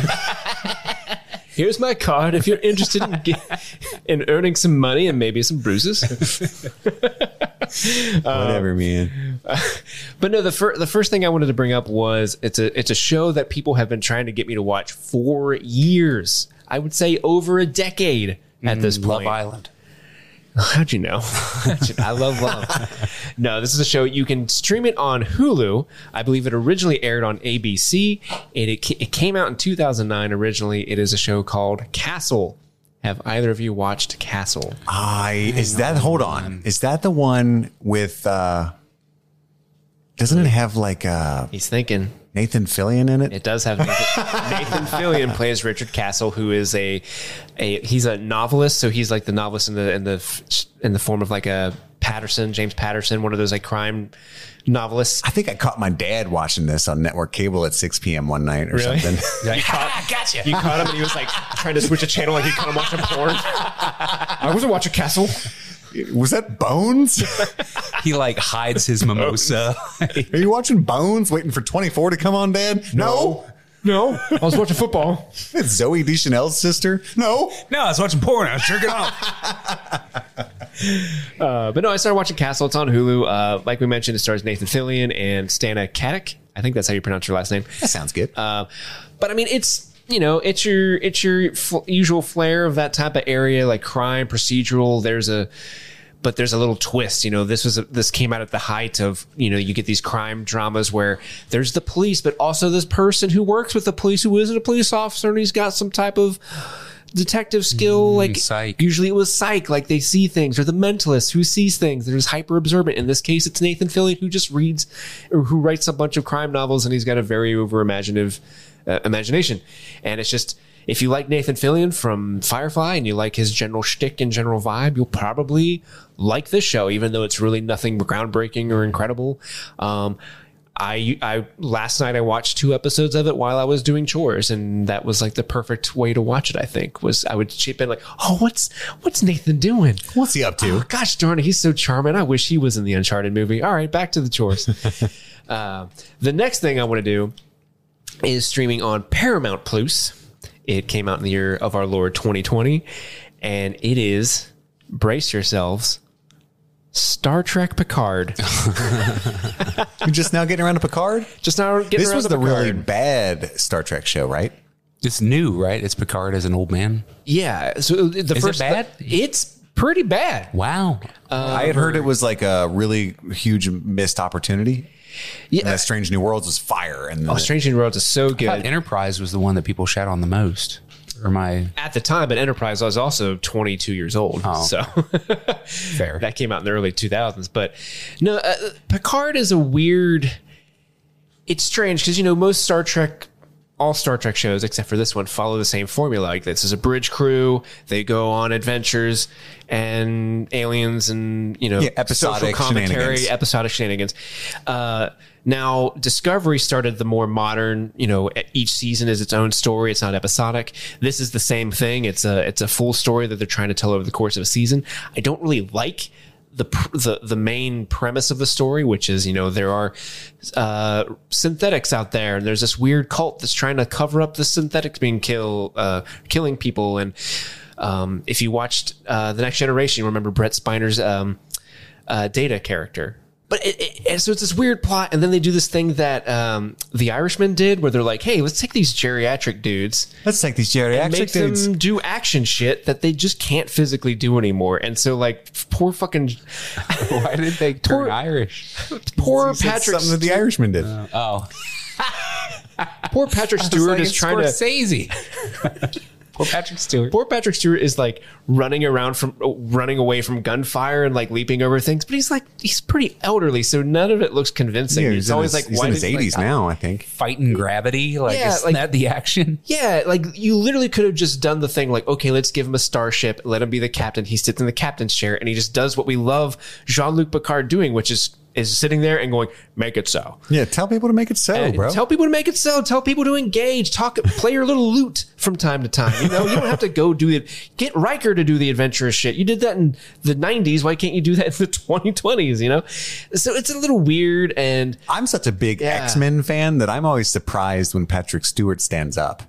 Here's my card if you're interested in get, in earning some money and maybe some bruises. Whatever, man. But no, the fir- the first thing I wanted to bring up was it's a it's a show that people have been trying to get me to watch for years. I would say over a decade at this point. Love Island. How'd you know? I love love. No, this is a show. You can stream it on Hulu. I believe it originally aired on A B C. It, it, it came out in two thousand nine originally. It is a show called Castle. Have either of you watched Castle? I is that hold on. Is that the one with uh doesn't it have like uh He's thinking. Nathan Fillion in it? It does have Nathan, Nathan Fillion plays Richard Castle, who is a a he's a novelist. So he's like the novelist in the in the in the form of like a Patterson, James Patterson, one of those like crime novelists. I think I caught my dad watching this on network cable at six p.m. one night or Really? something. You caught, Gotcha. you caught him and he was like trying to switch a channel like he caught him watching porn. I wasn't watching Castle. Was that Bones? He like hides his mimosa. Are you watching Bones waiting for twenty-four to come on, Dad? No. No, I was watching football. It's Zoe Deschanel's sister? No. No, I was watching porn. I was jerking off. Uh, but no, I started watching Castle. It's on Hulu. Uh, like we mentioned, it stars Nathan Fillion and Stana Katic. I think that's how you pronounce your last name. That sounds good. Uh, but I mean, it's, you know, it's your it's your f- usual flair of that type of area, like crime, procedural. There's a, but there's a little twist. You know, this was a, this came out at the height of, you know, you get these crime dramas where there's the police, but also this person who works with the police who isn't a police officer and he's got some type of detective skill, like psych. Usually it was psych, like they see things, or the mentalist who sees things. There's hyper observant. In this case, it's Nathan Fillion who just reads or who writes a bunch of crime novels, and he's got a very over imaginative uh, imagination. And it's just, if you like Nathan Fillion from Firefly and you like his general shtick and general vibe, you'll probably like this show, even though it's really nothing groundbreaking or incredible. Um, I, I last night I watched two episodes of it while I was doing chores, and that was like the perfect way to watch it. I think was I would chip in like, oh, what's what's Nathan doing? What's he up to? Oh, gosh darn it, he's so charming. I wish he was in the Uncharted movie. All right, back to the chores. uh, the next thing I want to do is streaming on Paramount Plus. It came out in the year of our Lord twenty twenty, and it is, brace yourselves, Star Trek Picard. You're just now getting around to Picard? Just now getting This around was to the Picard. really bad Star Trek show, right? It's new, right? It's Picard as an old man. Yeah. So the Is it first bad? it's pretty bad. Wow. I had heard it was like a really huge missed opportunity. Yeah. And that Strange New Worlds was fire. And Oh, the- Strange New Worlds is so I thought good. Enterprise was the one that people shat on the most. Or my At the time, but Enterprise, I was also twenty-two years old. Oh. So fair. that came out in the early two thousands. But no, uh, Picard is a weird. It's strange because, you know, most Star Trek, all Star Trek shows, except for this one, follow the same formula. Like, this is a bridge crew. They go on adventures and aliens and, you know, Yeah, episodic social commentary, shenanigans. episodic shenanigans. Uh, now, Discovery started the more modern, you know, each season is its own story. It's not episodic. This is the same thing. It's a, it's a full story that they're trying to tell over the course of a season. I don't really like the pr- the the main premise of the story, which is, you know, there are uh, synthetics out there, and there's this weird cult that's trying to cover up the synthetics being kill uh, killing people. And um, if you watched uh, The Next Generation, you remember Brett Spiner's um, uh, Data character. But it, it, and so it's this weird plot, and then they do this thing that um, The Irishman did, where they're like, "Hey, let's take these geriatric dudes." Let's take these and geriatric make dudes. them do action shit that they just can't physically do anymore. And so, like, poor fucking Why did they turn Poor- Irish? poor He said Patrick something that the Irishman did. Oh, poor Patrick Stewart is trying to Scorsese. Poor Patrick Stewart. poor Patrick Stewart is like running around from running away from gunfire and like leaping over things, but he's like he's pretty elderly, so none of it looks convincing. Yeah, it's he's in always his, like he's why in his did- eighties like, now, I think. Fighting gravity. Like, Yeah, isn't like- that the action? Yeah, like you literally could have just done the thing like, okay, let's give him a starship, let him be the captain. He sits in the captain's chair and he just does what we love Jean-Luc Picard doing, which is is sitting there and going, make it so. Yeah, tell people to make it so, And bro. Tell people to make it so. Tell people to engage. Talk. Play your little lute from time to time. You know, you don't have to go do it. Get Riker to do the adventurous shit. You did that in the nineties. Why can't you do that in the twenty twenties? You know, so it's a little weird. And I'm such a big Yeah. X-Men fan that I'm always surprised when Patrick Stewart stands up.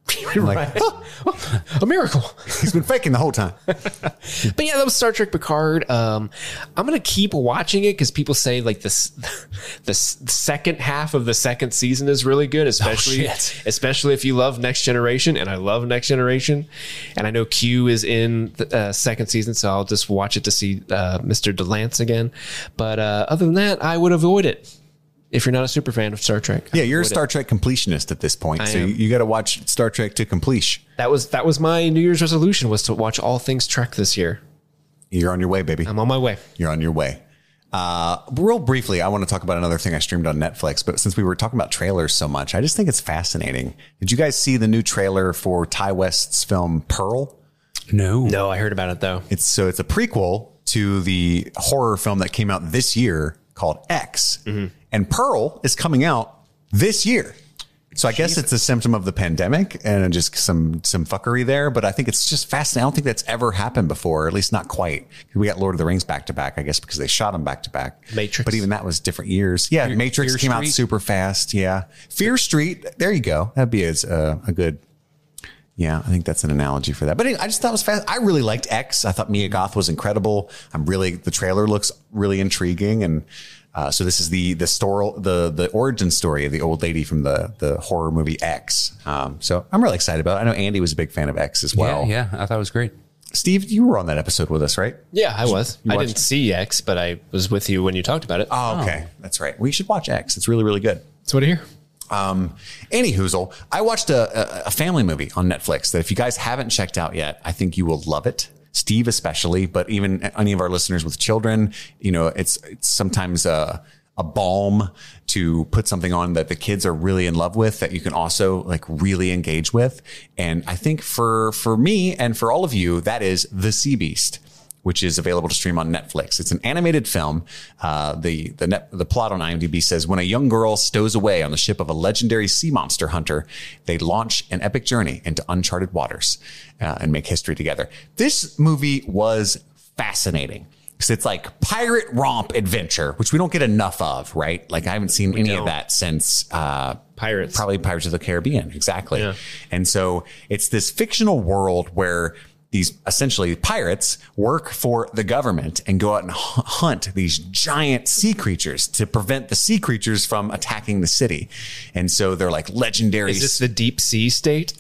I'm like, oh, A miracle. he's been faking the whole time. But yeah, that was Star Trek Picard. Um, I'm gonna keep watching it because people say like this, the s- second half of the second season is really good, especially Oh, shit. especially if you love Next Generation, and I love Next Generation, and I know Q is in the uh, second season, so I'll just watch it to see uh, Mister DeLance again. But uh, other than that, I would avoid it if you're not a super fan of Star Trek. Yeah, you're a Avoid Star it. Trek completionist at this point. I so am. you, you got to watch Star Trek to completion. That was that was my New Year's resolution, was to watch all things Trek this year. You're on your way, baby. I'm on my way. You're on your way. Uh, real briefly, I want to talk about another thing I streamed on Netflix, but since we were talking about trailers so much, I just think it's fascinating. Did you guys see the new trailer for Ty West's film Pearl? No. No, I heard about it though. It's so it's a prequel to the horror film that came out this year called X, and Pearl is coming out this year. So I guess it's a symptom of the pandemic and just some some fuckery there. But I think it's just fascinating. I don't think that's ever happened before, or at least not quite. We got Lord of the Rings back to back, I guess, because they shot them back to back. Matrix. But even that was different years. Yeah, Fear- Matrix Fear came out Street? super fast. Yeah, Fear Street. There you go. That'd be a, a good. Yeah, I think that's an analogy for that. But anyway, I just thought it was fast. I really liked X. I thought Mia Goth was incredible. I'm really the trailer looks really intriguing, and uh, so this is the the story, the the origin story of the old lady from the the horror movie X. Um, so I'm really excited about it. I know Andy was a big fan of X as well. Yeah, yeah, I thought it was great. Steve, you were on that episode with us, right? Yeah, I was. You I watched- didn't see X, but I was with you when you talked about it. Oh, okay, that's right. We should watch X. It's really really good. That's what I hear. Um, Any Hoozle, I watched a, a, a family movie on Netflix that if you guys haven't checked out yet, I think you will love it. Steve especially, but even any of our listeners with children, you know, it's it's sometimes a, a balm to put something on that the kids are really in love with that you can also like really engage with. And I think for for me and for all of you, that is The Sea Beast, which is available to stream on Netflix. It's an animated film. Uh, the the net, the plot on IMDb says, when a young girl stows away on the ship of a legendary sea monster hunter, they launch an epic journey into uncharted waters uh, and make history together. This movie was fascinating. So it's like pirate romp adventure, which we don't get enough of, right? Like I haven't seen any don't. of that since uh, Pirates. probably Pirates of the Caribbean. Exactly. Yeah. And so it's this fictional world where these essentially pirates work for the government and go out and hu- hunt these giant sea creatures to prevent the sea creatures from attacking the city. And so they're like legendary. Is this the deep sea state?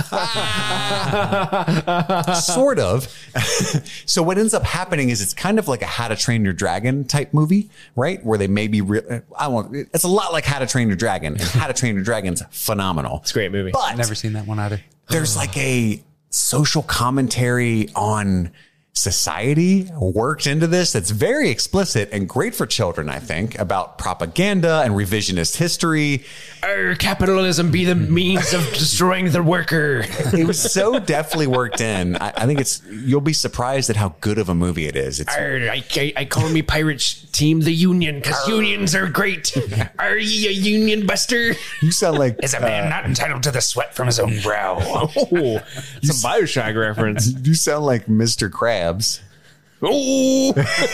Sort of. So what ends up happening is it's kind of like a How to Train Your Dragon type movie, right? Where they maybe, re- I won't, it's a lot like How to Train Your Dragon, and How to Train Your Dragon's phenomenal. It's a great movie. But Never seen that one either. there's like a social commentary on society worked into this that's very explicit and great for children, I think, about propaganda and revisionist history. Arr, capitalism be the means of destroying the worker. It was so definitely worked in. I, I think it's, you'll be surprised at how good of a movie it is. It's Arr, I, I, I call me Pirates Team the Union because unions are great. Are ye a union buster? you sound like Is a man not entitled to the sweat from his own brow? Oh, it's a Bioshock reference. you sound like Mister Krabs. Oh,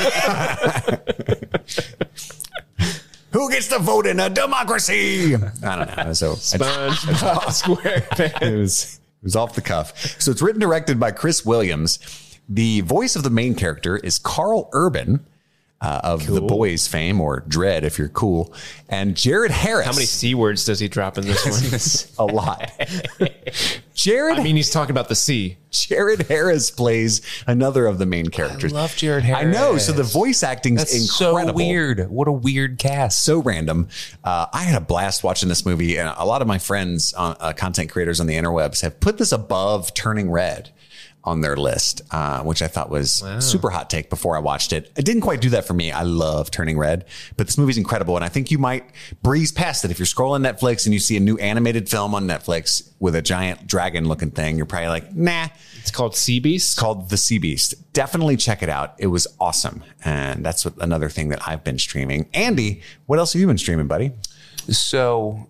Who gets to vote in a democracy? I don't know. So SpongeBob SquarePants. it was it was off the cuff. So it's written, directed by Chris Williams. The voice of the main character is Carl Urban uh, of The Boys fame, or Dread if you're cool, and Jared Harris. How many C words does he drop in this one? A lot. Jared. I mean, he's talking about the sea. Jared Harris plays another of the main characters. I love Jared Harris. I know. So the voice acting's That's incredible. so weird. What a weird cast. So random. Uh, I had a blast watching this movie, and a lot of my friends, uh, uh, content creators on the interwebs, have put this above Turning Red on their list, uh, which I thought was super hot take before I watched it. It didn't quite do that for me. I love Turning Red, but this movie's incredible, and I think you might breeze past it. If you're scrolling Netflix and you see a new animated film on Netflix with a giant dragon looking thing, you're probably like, nah. It's called Sea Beast. It's called The Sea Beast. Definitely check it out. It was awesome. And that's what, another thing that I've been streaming. Andy, what else have you been streaming, buddy? So,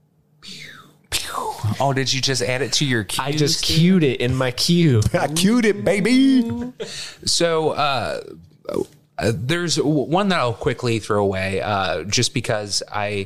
oh, did you just add it to your queue? I just Steve? queued it in my queue. I queued it, baby. So, uh, uh, there's one that I'll quickly throw away, uh, just because I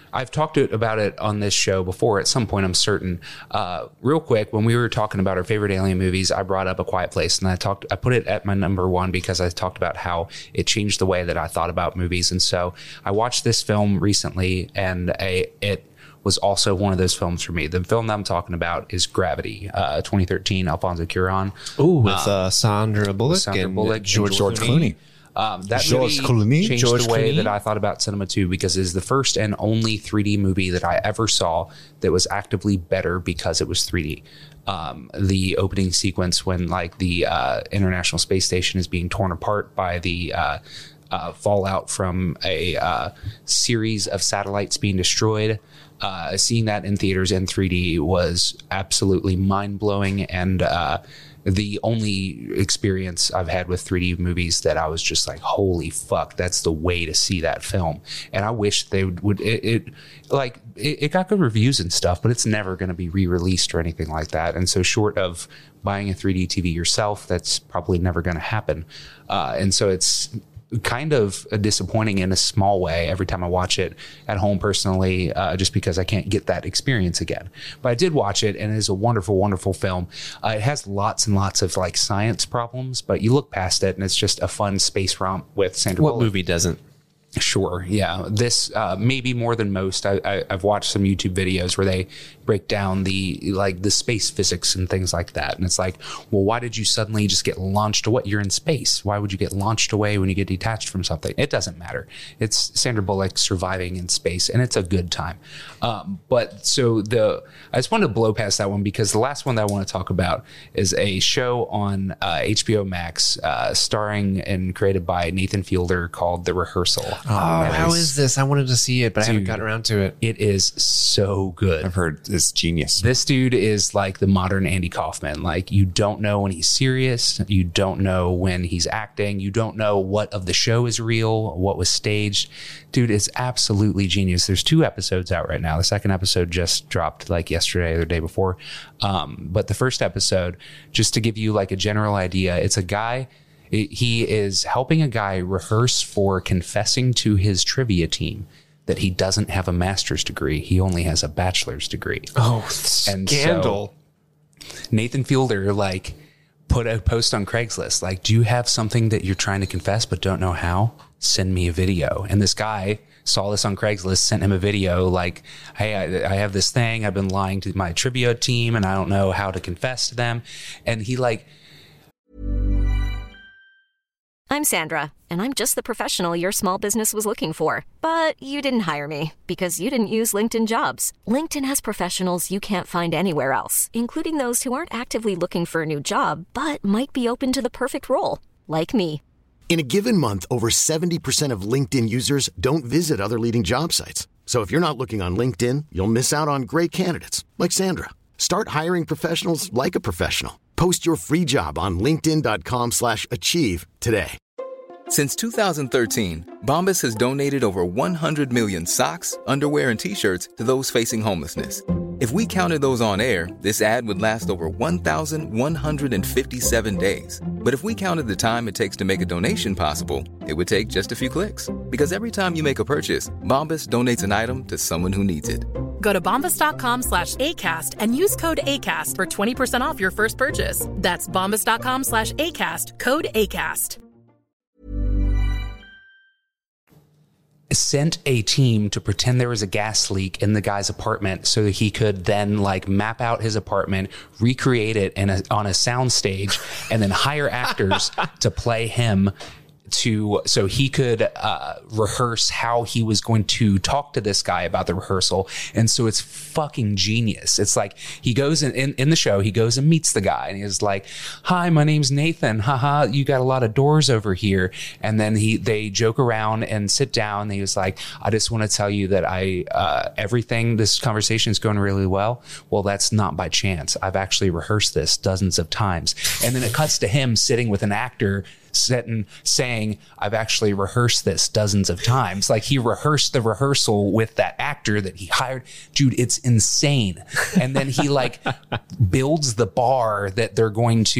I've talked to, about it on this show before at some point, I'm certain. Uh, real quick, when we were talking about our favorite alien movies, I brought up A Quiet Place, and I talked, I put it at my number one because I talked about how it changed the way that I thought about movies. And so I watched this film recently, and a, it was also one of those films for me. The film that I'm talking about is Gravity, uh, twenty thirteen, Alfonso Cuarón. Ooh, with uh, Sandra Bullock, Sandra and Bullock George, and George Clooney. Clooney. Um, that George movie Clooney? changed George the way Clooney? that I thought about cinema too, because it's the first and only three D movie that I ever saw that was actively better because it was three D. Um, the opening sequence when like the uh, International Space Station is being torn apart by the uh, uh, fallout from a uh, series of satellites being destroyed. Uh, seeing that in theaters in three D was absolutely mind-blowing, and uh, the only experience I've had with three D movies that I was just like, holy fuck, that's the way to see that film. And I wish they would, would it, it like, it, it got good reviews and stuff, but it's never going to be re-released or anything like that. And so short of buying a three D T V yourself, that's probably never going to happen. Uh, and so it's kind of disappointing in a small way every time I watch it at home personally, uh, just because I can't get that experience again. But I did watch it, and it is a wonderful, wonderful film. Uh, it has lots and lots of like science problems, but you look past it and it's just a fun space romp with Sandra What Bullock. movie doesn't? Sure. Yeah. This, uh, maybe more than most. I, I, I've watched some YouTube videos where they break down the, like the space physics and things like that. And it's like, well, why did you suddenly just get launched away? You're in space. Why would you get launched away when you get detached from something? It doesn't matter. It's Sandra Bullock surviving in space, and it's a good time. Um, but so the, I just wanted to blow past that one because the last one that I want to talk about is a show on uh, H B O Max, uh, starring and created by Nathan Fielder called The Rehearsal. Oh, how is this? I wanted to see it, but I haven't Dude, gotten around to it. It is so good. I've heard it's genius. This dude is like the modern Andy Kaufman. Like, you don't know when he's serious. You don't know when he's acting. You don't know what of the show is real, what was staged. Dude, it's absolutely genius. There's two episodes out right now. The second episode just dropped like yesterday or the day before. Um, but the first episode, just to give you like a general idea, it's a guy. He is helping a guy rehearse for confessing to his trivia team that he doesn't have a master's degree. He only has a bachelor's degree. Oh, And scandal. so Nathan Fielder like put a post on Craigslist like, do you have something that you're trying to confess but don't know how? Send me a video. And this guy saw this on Craigslist, sent him a video like, hey, I, I have this thing. I've been lying to my trivia team and I don't know how to confess to them. And he like, I'm Sandra, and I'm just the professional your small business was looking for. But you didn't hire me because you didn't use LinkedIn Jobs. LinkedIn has professionals you can't find anywhere else, including those who aren't actively looking for a new job, but might be open to the perfect role, like me. In a given month, over seventy percent of LinkedIn users don't visit other leading job sites. So if you're not looking on LinkedIn, you'll miss out on great candidates like Sandra. Start hiring professionals like a professional. Post your free job on linkedin dot com slash achieve today. Since two thousand thirteen, Bombas has donated over one hundred million socks, underwear, and T-shirts to those facing homelessness. If we counted those on air, this ad would last over one thousand one hundred fifty-seven days. But if we counted the time it takes to make a donation possible, it would take just a few clicks. Because every time you make a purchase, Bombas donates an item to someone who needs it. Go to bombas.com slash ACAST and use code ACAST for twenty percent off your first purchase. That's bombas.com slash ACAST, code ACAST. Sent a team to pretend there was a gas leak in the guy's apartment so that he could then like map out his apartment, recreate it in a, on a sound stage, and then hire actors to play him to so he could uh, rehearse how he was going to talk to this guy about the rehearsal. And so it's fucking genius. It's like he goes in, in, in the show, he goes and meets the guy and he's like, hi, my name's Nathan. Haha, you got a lot of doors over here. And then he they joke around and sit down. And he was like, I just want to tell you that I uh, everything, this conversation is going really well. Well, that's not by chance. I've actually rehearsed this dozens of times. And then it cuts to him sitting with an actor sitting saying, I've actually rehearsed this dozens of times. Like he rehearsed the rehearsal with that actor that he hired. Dude, it's insane. And then he like builds the bar that they're going to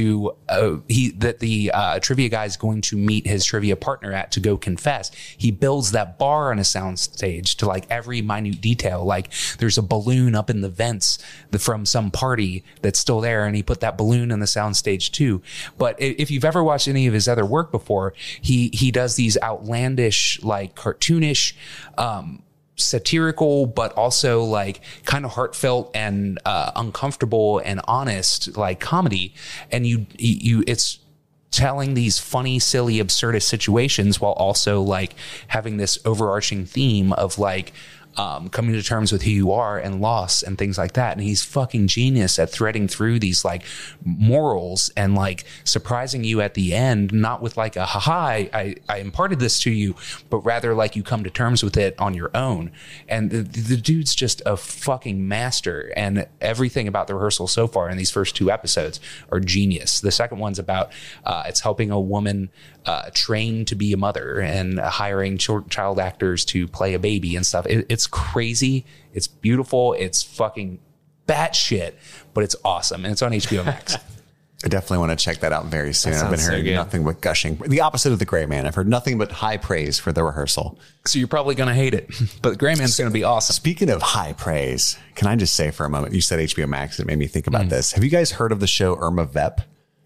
uh, he that the uh, trivia guy is going to meet his trivia partner at to go confess. He builds that bar on a soundstage to like every minute detail. Like there's a balloon up in the vents from some party that's still there, and he put that balloon in the soundstage too. But if you've ever watched any of his other work before, he he does these outlandish, like cartoonish, um, satirical, but also like kind of heartfelt and uh, uncomfortable and honest, like comedy. And you, you, it's telling these funny, silly, absurdist situations while also like having this overarching theme of like, Um, coming to terms with who you are and loss and things like that. And he's fucking genius at threading through these like morals and like surprising you at the end, not with like a haha, I, I imparted this to you, but rather like you come to terms with it on your own. And the, the dude's just a fucking master. And everything about the rehearsal so far in these first two episodes are genius. The second one's about, uh, it's helping a woman uh, train to be a mother and hiring ch- child actors to play a baby and stuff. It, it's crazy. It's beautiful. It's fucking batshit, but it's awesome. And it's on H B O Max. I definitely want to check that out very soon. That I've been sounds so hearing good. nothing but gushing. The opposite of The Gray Man. I've heard nothing but high praise for the rehearsal. So you're probably going to hate it, but Gray Man's going to be awesome. Speaking of high praise, can I just say for a moment, you said H B O Max, it made me think about mm. this. Have you guys heard of the show Irma Vep?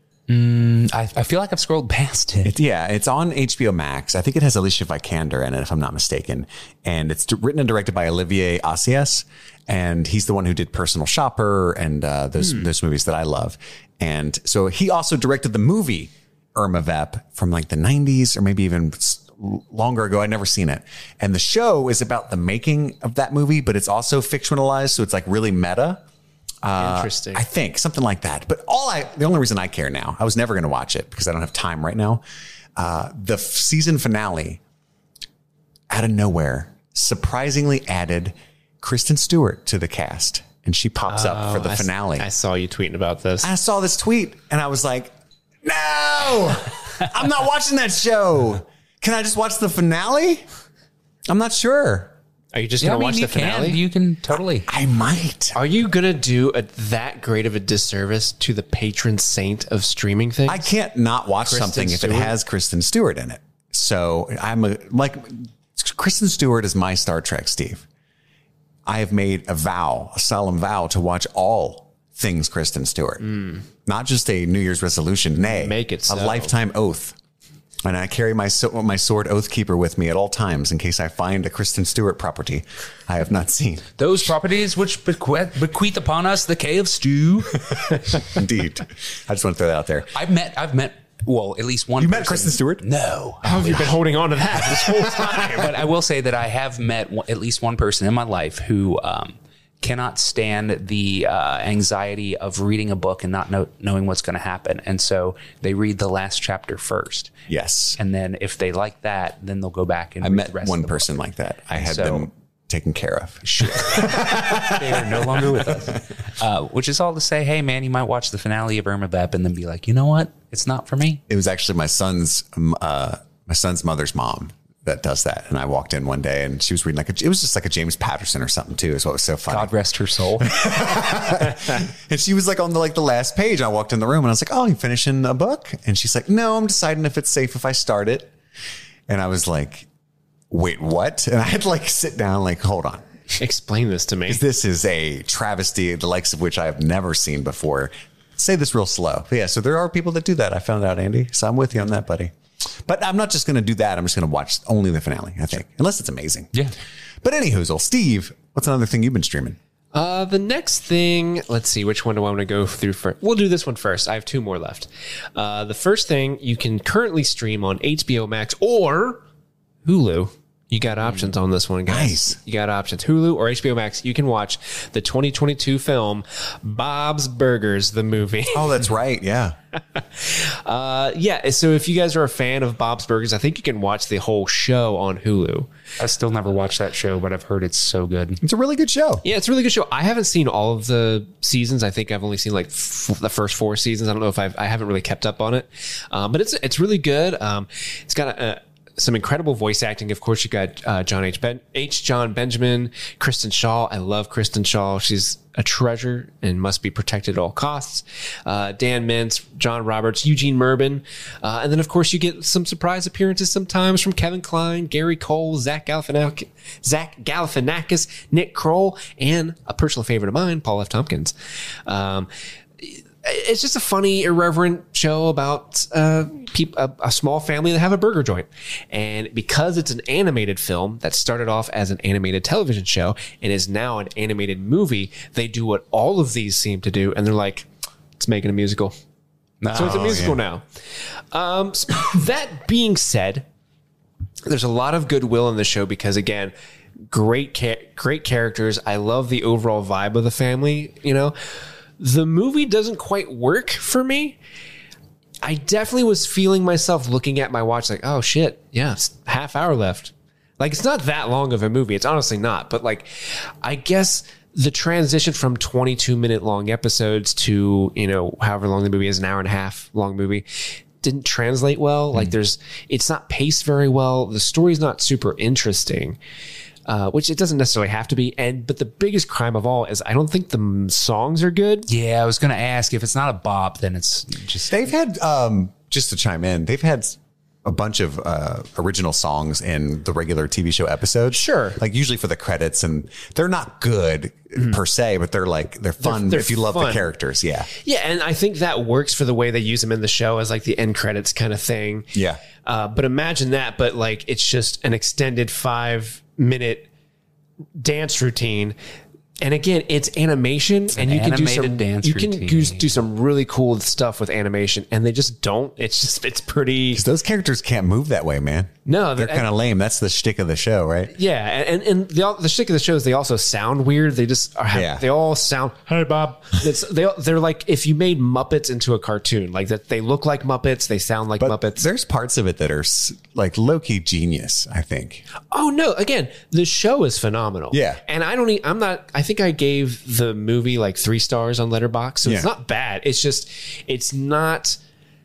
Mm, I, I feel like I've scrolled past it. it. Yeah, it's on H B O Max. I think it has Alicia Vikander in it, if I'm not mistaken. And it's written and directed by Olivier Assayas. And he's the one who did Personal Shopper and uh, those, mm. those movies that I love. And so he also directed the movie Irma Vep from like the nineties or maybe even longer ago. I'd never seen it. And the show is about the making of that movie, but it's also fictionalized. So it's like really meta. Uh, Interesting. I think something like that. But all I, the only reason I care now, I was never going to watch it because I don't have time right now. Uh, the f- season finale, out of nowhere, surprisingly added Kristen Stewart to the cast, and she pops oh, up for the I finale. S- I saw you tweeting about this. I saw this tweet, and I was like, "No, I'm not watching that show. Can I just watch the finale? I'm not sure." Are you just yeah, going to I mean, watch you the finale? Can, you can totally. I might. Are you going to do a, that great of a disservice to the patron saint of streaming things? I can't not watch Kristen something Stewart? if it has Kristen Stewart in it. So I'm a, like, Kristen Stewart is my Star Trek, Steve. I have made a vow, a solemn vow to watch all things Kristen Stewart. Mm. Not just a New Year's resolution, nay, Make it a so. lifetime oath. And I carry my so- my sword Oathkeeper with me at all times in case I find a Kristen Stewart property I have not seen. Those properties which bequeath, bequeath upon us the K of Stew. Indeed. I just want to throw that out there. I've met, I've met, well, at least one You person. met Kristen Stewart? No. How have you been holding on to that this whole time? But I will say that I have met one, at least one person in my life who um, cannot stand the uh, anxiety of reading a book and not know, knowing what's going to happen. And so they read the last chapter first. Yes. And then if they like that, then they'll go back and I read met the rest one of the person book. like that. I had So- them taken care of. Sure. They are no longer with us. Uh, which is all to say, hey, man, you might watch the finale of Irma Vep and then be like, you know what? It's not for me. It was actually my son's um, uh, my son's mother's mom that does that. And I walked in one day and she was reading like a, it was just like a James Patterson or something too. Is what was so funny. God rest her soul. And she was like on the like the last page. I walked in the room and I was like, "Oh, you finishing a book?" And she's like, "No, I'm deciding if it's safe if I start it." And I was like, "Wait, what?" And I had to like sit down, like, hold on. Explain this to me. This is a travesty, the likes of which I have never seen before. Say this real slow. But yeah, so there are people that do that. I found out, Andy. So I'm with you on that, buddy. But I'm not just going to do that. I'm just going to watch only the finale, I think. Unless it's amazing. Yeah. But anyhoozle, Steve, what's another thing you've been streaming? Uh, the next thing, let's see, which one do I want to go through first? We'll do this one first. I have two more left. Uh, the first thing, you can currently stream on H B O Max or Hulu. You got options on this one, guys. Nice. You got options. Hulu or H B O Max. You can watch the twenty twenty-two film Bob's Burgers, the movie. Oh, that's right. Yeah. uh, yeah. So if you guys are a fan of Bob's Burgers, I think you can watch the whole show on Hulu. I still never watched that show, but I've heard it's so good. It's a really good show. Yeah, it's a really good show. I haven't seen all of the seasons. I think I've only seen like f- the first four seasons. I don't know if I've, I haven't really kept up on it, um, but it's it's really good. Um, it's got a, a some incredible voice acting. Of course, you got uh, John H. Ben- H. John Benjamin, Kristen Shaw. I love Kristen Shaw. She's a treasure and must be protected at all costs. Uh, Dan Mintz, John Roberts, Eugene Merben. Uh, and then, of course, you get some surprise appearances sometimes from Kevin Kline, Gary Cole, Zach Galifianakis, Zach Galifianakis, Nick Kroll, and a personal favorite of mine, Paul F. Tompkins. Um, It's just a funny, irreverent show about uh, peop- a, a small family that have a burger joint. And because it's an animated film that started off as an animated television show and is now an animated movie, they do what all of these seem to do. And they're like, it's making a musical. No, so it's a musical yeah. now. Um, so that being said, there's a lot of goodwill in the show because, again, great, ca- great characters. I love the overall vibe of the family, you know. The movie doesn't quite work for me. I definitely was feeling myself looking at my watch like, oh shit, yeah, it's half hour left. Like, it's not that long of a movie. It's honestly not. But like, I guess the transition from twenty-two minute long episodes to, you know, however long the movie is, an hour and a half long movie, didn't translate well. Mm. Like there's, it's not paced very well. The story's not super interesting. Uh, which it doesn't necessarily have to be. And but the biggest crime of all is I don't think the m- songs are good. Yeah, I was going to ask if it's not a bop, then it's just. They've had, um, just to chime in, they've had a bunch of uh, original songs in the regular T V show episodes. Sure. Like usually for the credits, and they're not good mm. per se, but they're like, they're fun they're, they're if you love fun. the characters. Yeah. Yeah. And I think that works for the way they use them in the show as like the end credits kind of thing. Yeah. Uh, but imagine that, but like it's just an extended five minute dance routine. And again, it's animation, it's and an you can do some dance you can routine. do, do some really cool stuff with animation, and they just don't. It's just it's pretty. Because those characters can't move that way, man. No, they're kind of lame. That's the shtick of the show, right? Yeah, and and the the shtick of the show is they also sound weird. They just are, yeah. they all sound. Hey, Bob. It's they they're like if you made Muppets into a cartoon, like that. They look like Muppets. They sound like but Muppets. There's parts of it that are like low key genius, I think. Oh no! Again, the show is phenomenal. Yeah, and I don't. I'm not. I think I gave the movie like three stars on Letterboxd, so yeah. it's not bad. It's just it's not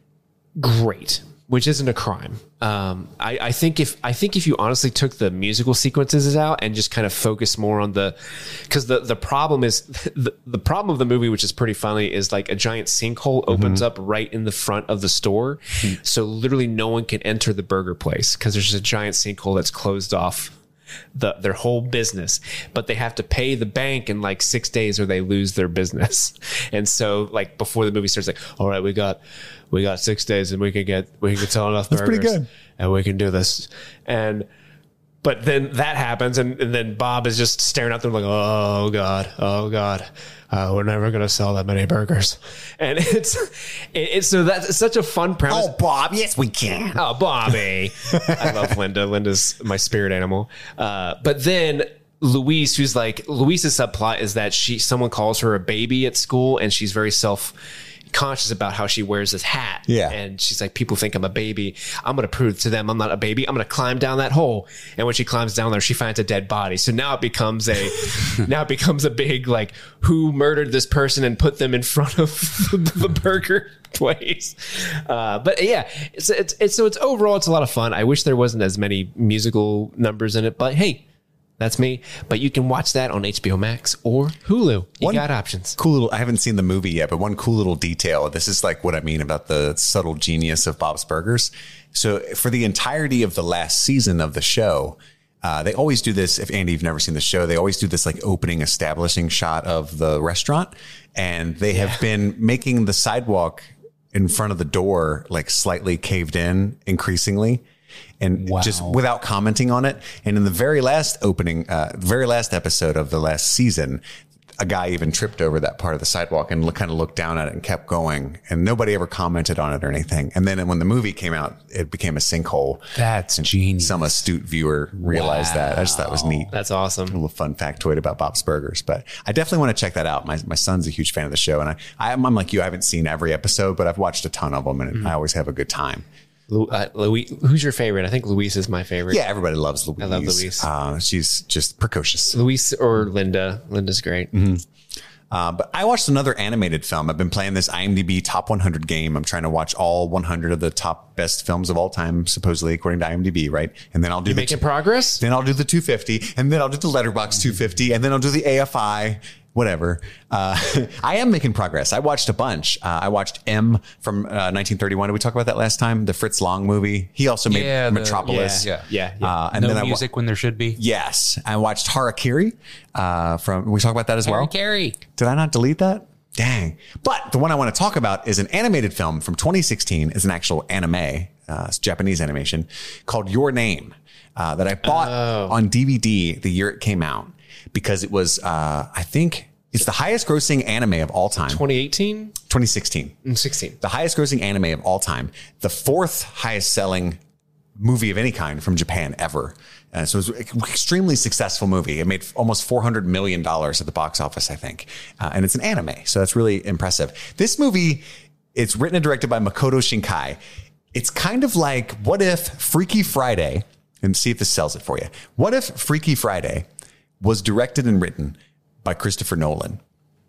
great, which isn't a crime. Um, I, I think if I think if you honestly took the musical sequences out and just kind of focus more on the, because the the problem is the, the problem of the movie, which is pretty funny, is like a giant sinkhole opens mm-hmm. up right in the front of the store, mm-hmm. so literally no one can enter the burger place because there's a giant sinkhole that's closed off the their whole business, but they have to pay the bank in like six days or they lose their business. And so like before the movie starts, like, all right, we got we got six days and we can get we can sell enough That's burgers pretty good. And we can do this. And but then that happens, and, and then Bob is just staring out there like, oh God, oh God, uh, we're never going to sell that many burgers. And it's, it, it's so that's such a fun premise. Oh, Bob, yes, we can. Oh, Bobby. I love Linda. Linda's my spirit animal. Uh, but then Louise, who's like, Louise's subplot is that she, someone calls her a baby at school, and she's very self conscious about how she wears this hat. Yeah. And she's like, people think I'm a baby. I'm going to prove to them I'm not a baby. I'm going to climb down that hole. And when she climbs down there, she finds a dead body. So now it becomes a, now it becomes a big, like, who murdered this person and put them in front of the burger place. Uh, but yeah, it's, it's, it's, so it's overall, it's a lot of fun. I wish there wasn't as many musical numbers in it, but hey, that's me. But you can watch that on H B O Max or Hulu. You one got options. Cool little, I haven't seen the movie yet, but one cool little detail. This is like what I mean about the subtle genius of Bob's Burgers. So for the entirety of the last season of the show, uh, they always do this. If Andy, you've never seen the show, they always do this like opening establishing shot of the restaurant. And they yeah. have been making the sidewalk in front of the door like slightly caved in increasingly. And wow. just without commenting on it. And in the very last opening, uh, very last episode of the last season, a guy even tripped over that part of the sidewalk and look, kind of looked down at it and kept going. And nobody ever commented on it or anything. And then when the movie came out, it became a sinkhole. That's genius. Some astute viewer realized wow. that. I just thought it was neat. That's awesome. A little fun factoid about Bob's Burgers. But I definitely want to check that out. My my son's a huge fan of the show. And I, I'm, I'm like you, I haven't seen every episode, but I've watched a ton of them. And mm-hmm. I always have a good time. Uh, Louise, who's your favorite? I think Louise is my favorite. Yeah, everybody loves Louise. I love Louise. Uh, she's just precocious. Louise or Linda. Linda's great. Mm-hmm. Uh, but I watched another animated film. I've been playing this IMDb top one hundred game. I'm trying to watch all one hundred of the top best films of all time, supposedly according to IMDb, right? And then I'll do You the making two- progress? Then I'll do the two fifty, and then I'll do the Letterboxd two fifty, and then I'll do the A F I. Whatever. Uh, I am making progress. I watched a bunch. Uh, I watched M from uh, nineteen thirty-one. Did we talk about that last time? The Fritz Lang movie. He also made Yeah, the- Metropolis. yeah, Yeah, yeah. Uh, and no then I wa- music when there should be. Yes. I watched Harakiri uh, from, we talk about that as well. Carrie. Did I not delete that? Dang. But the one I want to talk about is an animated film from twenty sixteen. It's an actual anime, uh, it's Japanese animation called Your Name uh, that I bought Oh. on D V D the year it came out because it was, uh, I think it's the highest grossing anime of all time. twenty eighteen? twenty sixteen. sixteen. The highest grossing anime of all time. The fourth highest selling movie of any kind from Japan ever. Uh, so it was an extremely successful movie. It made almost four hundred million dollars at the box office, I think. Uh, and it's an anime. So that's really impressive. This movie, it's written and directed by Makoto Shinkai. It's kind of like, what if Freaky Friday, and see if this sells it for you. What if Freaky Friday was directed and written by Christopher Nolan?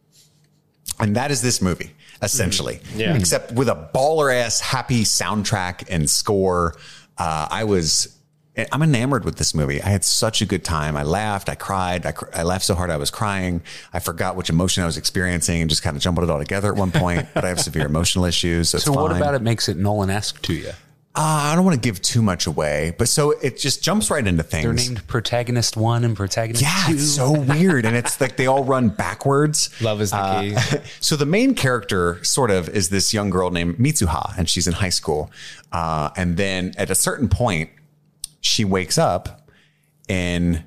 And that is this movie, essentially. Yeah. Except with a baller ass happy soundtrack and score. Uh, I was, I'm enamored with this movie. I had such a good time. I laughed, I cried, I, cr- I laughed so hard I was crying. I forgot which emotion I was experiencing and just kind of jumbled it all together at one point. But I have severe emotional issues, so it's So what fine. about it makes it Nolan-esque to you? Uh, I don't want to give too much away, but so it just jumps right into things. They're named Protagonist One and Protagonist Yeah, Two. it's so weird. And it's like they all run backwards. Love is the Uh, key. So the main character sort of is this young girl named Mitsuha, and she's in high school. Uh, and then at a certain point, she wakes up in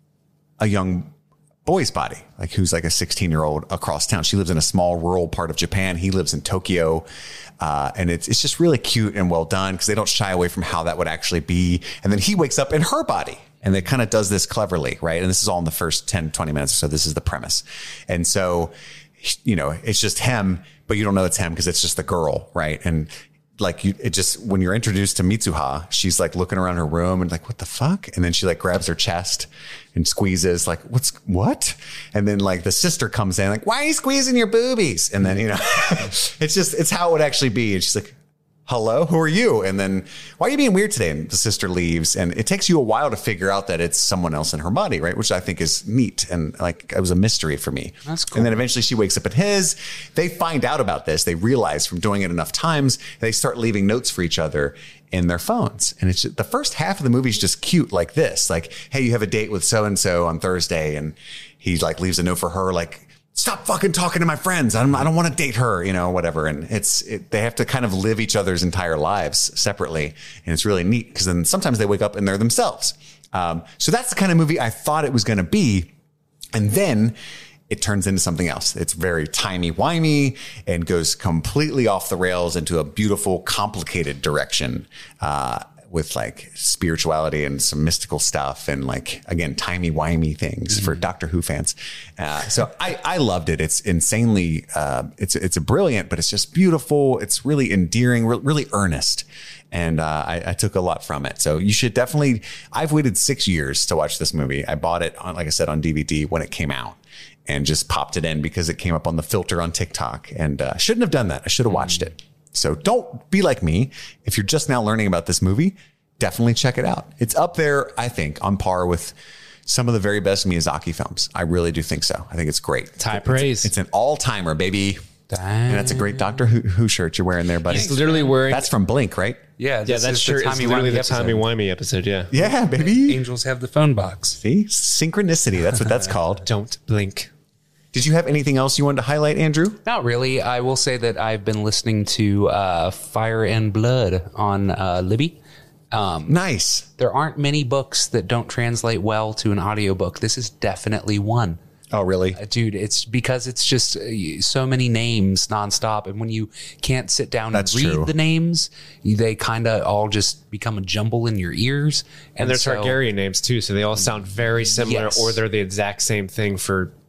a young boy's body, like who's like a sixteen year old across town. She lives in a small rural part of Japan. He lives in Tokyo. Uh, and it's, it's just really cute and well done because they don't shy away from how that would actually be. And then he wakes up in her body and it kind of does this cleverly, right? And this is all in the first ten, twenty minutes or so. This is the premise. And so, you know, it's just him, but you don't know it's him because it's just the girl, right? And like you, it just, when you're introduced to Mitsuha, she's like looking around her room and like, what the fuck? And then she like grabs her chest and squeezes like, what's what? And then like the sister comes in like, why are you squeezing your boobies? And then, you know, it's just, it's how it would actually be. And she's like, hello, who are you? And then why are you being weird today? And the sister leaves and it takes you a while to figure out that it's someone else in her body, right? Which I think is neat. And like, it was a mystery for me. That's cool. And then eventually she wakes up at his, they find out about this. They realize from doing it enough times, they start leaving notes for each other in their phones. And it's just, the first half of the movie is just cute like this. Like, hey, you have a date with so-and-so on Thursday. And he like leaves a note for her, like, stop fucking talking to my friends. I don't, I don't want to date her, you know, whatever. And it's, it, they have to kind of live each other's entire lives separately. And it's really neat because then sometimes they wake up and they're themselves. Um, so that's the kind of movie I thought it was going to be. And then it turns into something else. It's very timey-wimey and goes completely off the rails into a beautiful, complicated direction. Uh, with like spirituality and some mystical stuff and like, again, timey-wimey things mm-hmm. for Doctor Who fans. Uh, so I, I loved it. It's insanely, uh, it's, it's a brilliant, but it's just beautiful. It's really endearing, re- really earnest. And uh, I, I took a lot from it. So you should definitely, I've waited six years to watch this movie. I bought it on, like I said, on D V D when it came out and just popped it in because it came up on the filter on TikTok and uh, shouldn't have done that. I should have watched it. So don't be like me. If you're just now learning about this movie, definitely check it out. It's up there, I think, on par with some of the very best Miyazaki films. I really do think so. I think it's great. It's high praise. It's an all-timer, baby. Dang. And that's a great Doctor Who, Who shirt you're wearing there, buddy. He's literally wearing. That's from Blink, right? Yeah, yeah, this that is shirt the is literally the episode. timey-wimey episode, yeah. Yeah, baby. Angels have the phone box. See? Synchronicity. That's what that's called. Don't blink. Did you have anything else you wanted to highlight, Andrew? Not really. I will say that I've been listening to uh, Fire and Blood on uh, Libby. Um, Nice. There aren't many books that don't translate well to an audiobook. This is definitely one. Oh, really? Uh, Dude, it's because it's just uh, so many names nonstop. And when you can't sit down That's and read true. the names, you- they kind of all just become a jumble in your ears. And they're so- Targaryen names too, so they all sound very similar, Yes. or they're the exact same thing for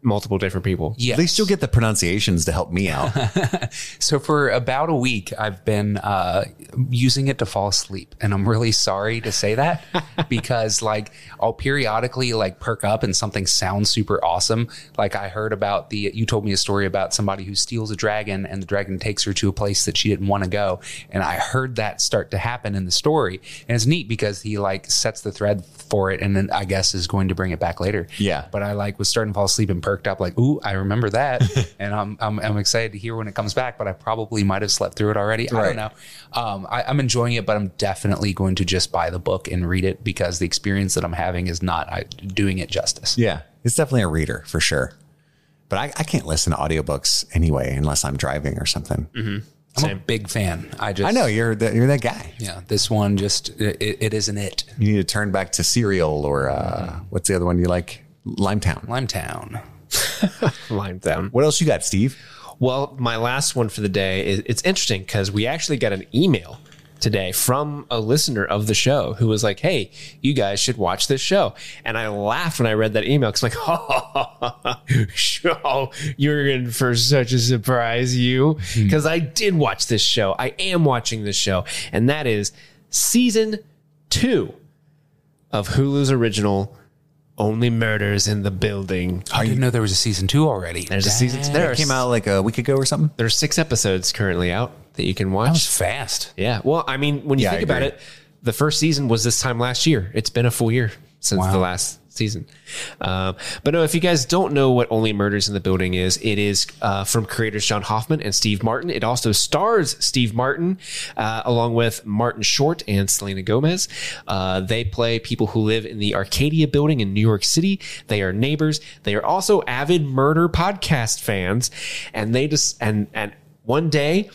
multiple different people. Yes. At least you'll get the pronunciations to help me out. So for about a week, I've been uh, using it to fall asleep. And I'm really sorry to say that because like I'll periodically like perk up and something sounds super awesome. Like I heard about the, you told me a story about somebody who steals a dragon and the dragon takes her to a place that she didn't want to go. And I heard that start to happen in the story. And it's neat because he like sets the thread for it and then I guess is going to bring it back later. Yeah. But I like was starting to fall asleep and perked up like, ooh, I remember that. and I'm, I'm I'm excited to hear when it comes back, but I probably might have slept through it already. I Right. don't know. Um, I, I'm enjoying it, but I'm definitely going to just buy the book and read it because the experience that I'm having is not I, doing it justice. Yeah, it's definitely a reader for sure. But I, I can't listen to audiobooks anyway unless I'm driving or something. Mm-hmm. I'm Same. a big fan. I just I know you're the, you're that guy. Yeah, this one just it, it isn't it. You need to turn back to Serial or uh, mm-hmm. what's the other one you like? Limetown. Limetown. Limetown. What else you got, Steve? Well, my last one for the day is it's interesting because we actually got an email today from a listener of the show who was like, hey, you guys should watch this show. And I laughed when I read that email because I'm like, oh, sure, you're in for such a surprise, you. Because I did watch this show. I am watching this show. And that is season two of Hulu's original Only Murders in the Building. I didn't know there was a season two already. There's a season two. There came out like a week ago or something. There's six episodes currently out that you can watch. That was fast. Yeah. Well, I mean, when you Yeah, think I about agree. it, the first season was this time last year. It's been a full year since Wow. the last season. Um, but no, if you guys don't know what Only Murders in the Building is, it is uh, from creators John Hoffman and Steve Martin. It also stars Steve Martin uh, along with Martin Short and Selena Gomez. Uh, they play people who live in the Arcadia building in New York City. They are neighbors. They are also avid murder podcast fans. And they just, and, and one day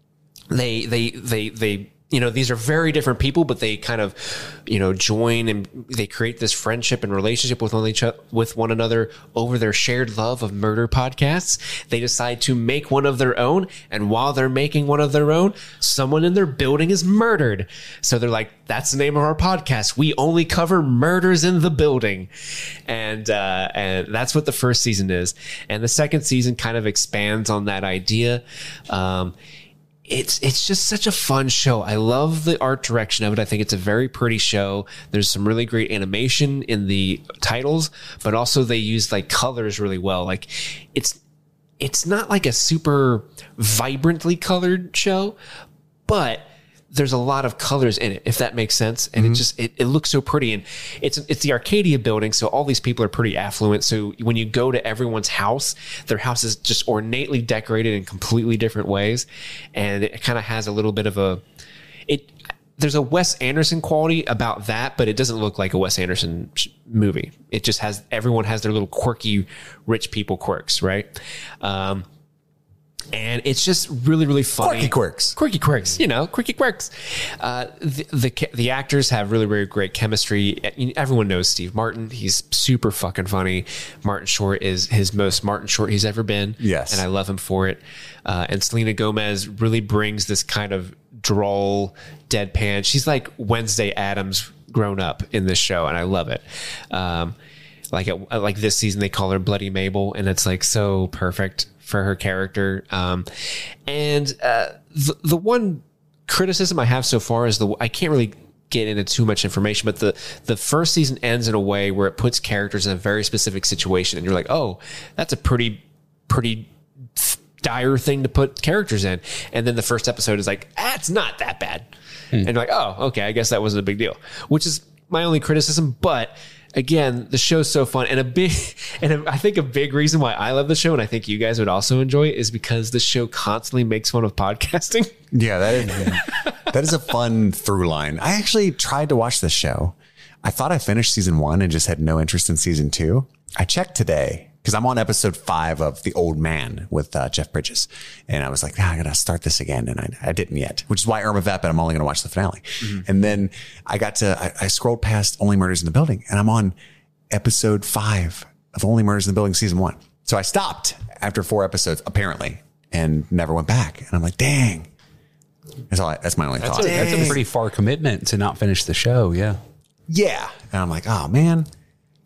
they, they, they, they, you know, these are very different people, but they kind of, you know, join and they create this friendship and relationship with one, each other, with one another over their shared love of murder podcasts. They decide to make one of their own. And while they're making one of their own, someone in their building is murdered. So they're like, that's the name of our podcast. We only cover murders in the building. And, uh, and that's what the first season is. And the second season kind of expands on that idea. Um, It's it's just such a fun show. I love the art direction of it. I think it's a very pretty show. There's some really great animation in the titles, but also they use like colors really well. Like it's it's not like a super vibrantly colored show, but there's a lot of colors in it, if that makes sense. And mm-hmm. it just, it, it looks so pretty. And it's, it's the Arcadia building. So all these people are pretty affluent. So when you go to everyone's house, their house is just ornately decorated in completely different ways. And it kind of has a little bit of a, it, there's a Wes Anderson quality about that, but it doesn't look like a Wes Anderson movie. It just has, everyone has their little quirky rich people quirks, right? Um, And it's just really, really funny. Quirky quirks. Quirky quirks. You know, quirky quirks. Uh, the, the the actors have really, really great chemistry. Everyone knows Steve Martin. He's super fucking funny. Martin Short is his most Martin Short he's ever been. Yes. And I love him for it. Uh, and Selena Gomez really brings this kind of droll, deadpan. She's like Wednesday Addams grown up in this show, and I love it. Um, like it, like this season, they call her Bloody Mabel, and it's like so perfect for her character. Um, and uh, the, the one criticism I have so far is the I can't really get into too much information, but the, the first season ends in a way where it puts characters in a very specific situation. And you're like, oh, that's a pretty, pretty dire thing to put characters in. And then the first episode is like, ah, it's not that bad. Hmm. And you're like, oh, okay, I guess that wasn't a big deal, which is my only criticism. But again, the show's so fun, and a big, and I think a big reason why I love the show, and I think you guys would also enjoy it, is because the show constantly makes fun of podcasting. Yeah, that is, that is a fun through line. I actually tried to watch this show. I thought I finished season one and just had no interest in season two. I checked today because I'm on episode five of The Old Man with uh, Jeff Bridges. And I was like, ah, I got to start this again. And I, I didn't yet, which is why Irma Vep, and I'm only going to watch the finale. Mm-hmm. And then I got to, I, I scrolled past Only Murders in the Building, and I'm on episode five of Only Murders in the Building season one. So I stopped after four episodes, apparently, and never went back. And I'm like, dang. That's all I, that's my only that's thought. A, that's a pretty far commitment to not finish the show. Yeah. Yeah. And I'm like, oh man.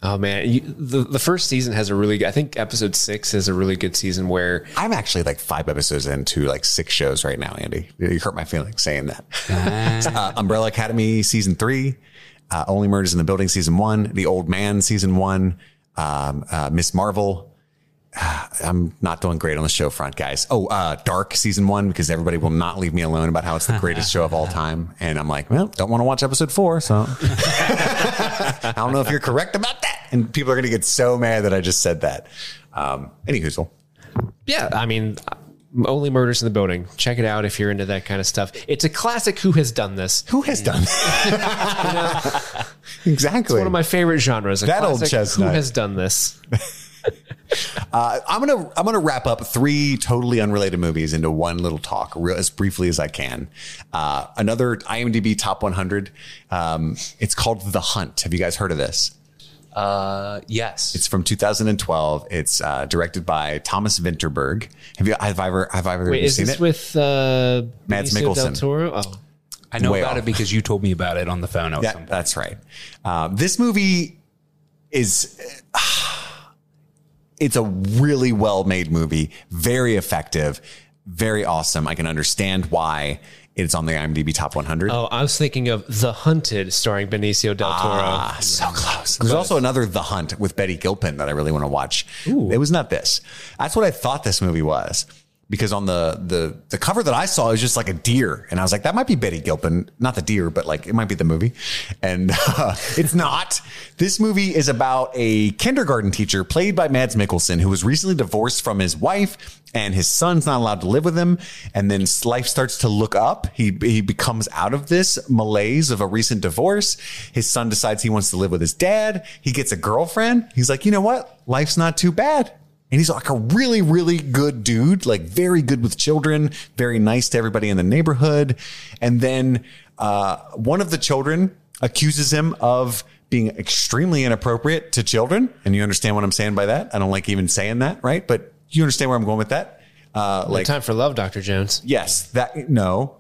Oh man, you, the the first season has a really good, I think episode six is a really good season where I'm actually like five episodes into like six shows right now, Andy. You hurt my feelings saying that. uh, Umbrella Academy season three, uh, Only Murders in the Building season one, The Old Man season one, um, uh, Miss Marvel. Uh, I'm not doing great on the show front, guys. Oh, uh, Dark season one, because everybody will not leave me alone about how it's the greatest show of all time. And I'm like, well, don't want to watch episode four. So I don't know if you're correct about that. And people are going to get so mad that I just said that. Um, any hoozle. Yeah. I mean, Only Murders in the Building. Check it out if you're into that kind of stuff. It's a classic. Who has done this? Who has done this? You know, exactly. It's one of my favorite genres. A that classic, old chestnut. Who has done this? Uh, I'm gonna I'm gonna wrap up three totally unrelated movies into one little talk, real, as briefly as I can. Uh, another IMDb top one hundred. Um, it's called The Hunt. Have you guys heard of this? Uh, yes. It's from two thousand twelve. It's uh, directed by Thomas Vinterberg. Have you? Have I ever? Have I ever Wait, is seen this it? with uh, Mads Benicio del Mikkelsen. Toro? Oh. I know Way about off. it because you told me about it on the phone. Yeah, that's right. Uh, this movie is. Uh, It's a really well-made movie, very effective, very awesome. I can understand why it's on the IMDb top one hundred. Oh, I was thinking of The Hunted starring Benicio del Toro. Ah, so close. There's also another The Hunt with Betty Gilpin that I really want to watch. Ooh. It was not this. That's what I thought this movie was. Because on the, the the cover that I saw, it was just like a deer. And I was like, that might be Betty Gilpin. Not the deer, but like it might be the movie. And uh, it's not. This movie is about a kindergarten teacher played by Mads Mikkelsen who was recently divorced from his wife and his son's not allowed to live with him. And then life starts to look up. He, he becomes out of this malaise of a recent divorce. His son decides he wants to live with his dad. He gets a girlfriend. He's like, you know what? Life's not too bad. And he's like a really, really good dude, like very good with children, very nice to everybody in the neighborhood. And then uh, one of the children accuses him of being extremely inappropriate to children. And you understand what I'm saying by that? I don't like even saying that, right? But you understand where I'm going with that? Uh, like Time for Love, Doctor Jones. Yes, that no,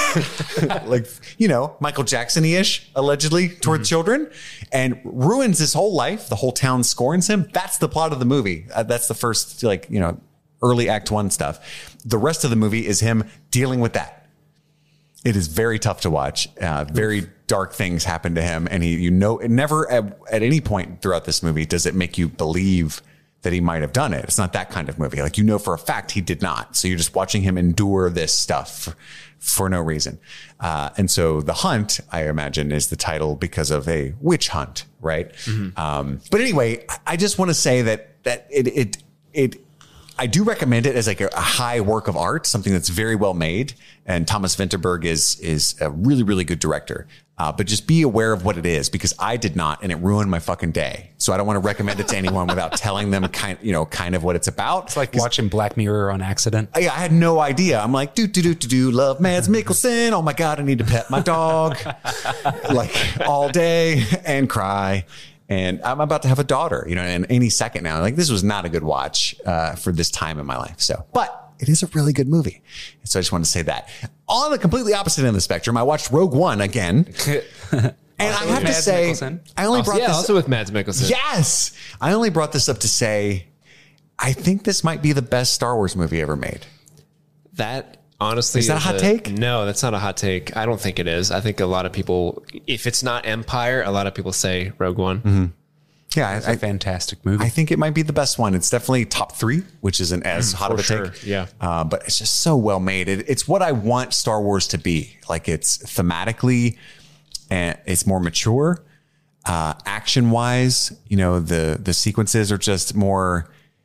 like you know, Michael Jackson-ish allegedly toward mm-hmm. children, and ruins his whole life. The whole town scorns him. That's the plot of the movie. Uh, that's the first, like you know, early Act One stuff. The rest of the movie is him dealing with that. It is very tough to watch. Uh, very dark things happen to him, and he, you know, it never at, at any point throughout this movie does it make you believe that he might have done it. It's not that kind of movie. Like, you know, for a fact he did not. So you're just watching him endure this stuff for, for no reason. Uh, and so The Hunt, I imagine, is the title because of a witch hunt, right? Mm-hmm. Um, but anyway, I just want to say that, that it, it, it, I do recommend it as like a, a high work of art, something that's very well made. And Thomas Vinterberg is, is a really, really good director. Uh, but just be aware of what it is, because I did not, and it ruined my fucking day. So I don't want to recommend it to anyone without telling them kind, you know, kind of what it's about. It's like watching Black Mirror on accident. I, I had no idea. I'm like, do do do do do. Love Mads Mikkelsen. Oh my god, I need to pet my dog, like all day and cry. And I'm about to have a daughter, you know, in any second now. Like, this was not a good watch uh, for this time in my life. So, but it is a really good movie. So I just wanted to say that. On the completely opposite end of the spectrum, I watched Rogue One again. And I have to say, Mikkelsen. I only brought yeah, this also with Mads Mikkelsen. Yes. I only brought this up to say, I think this might be the best Star Wars movie ever made. That honestly is that a hot take? No, that's not a hot take. I don't think it is. I think a lot of people, if it's not Empire, a lot of people say Rogue One. Mm-hmm. Yeah, it's I, a fantastic movie. I think it might be the best one. It's definitely top three, which isn't as mm, hot of a sure. take. Yeah, uh, but it's just so well made. It, it's what I want Star Wars to be. Like, it's thematically, and it's more mature. Uh, action wise, you know, the the sequences are just more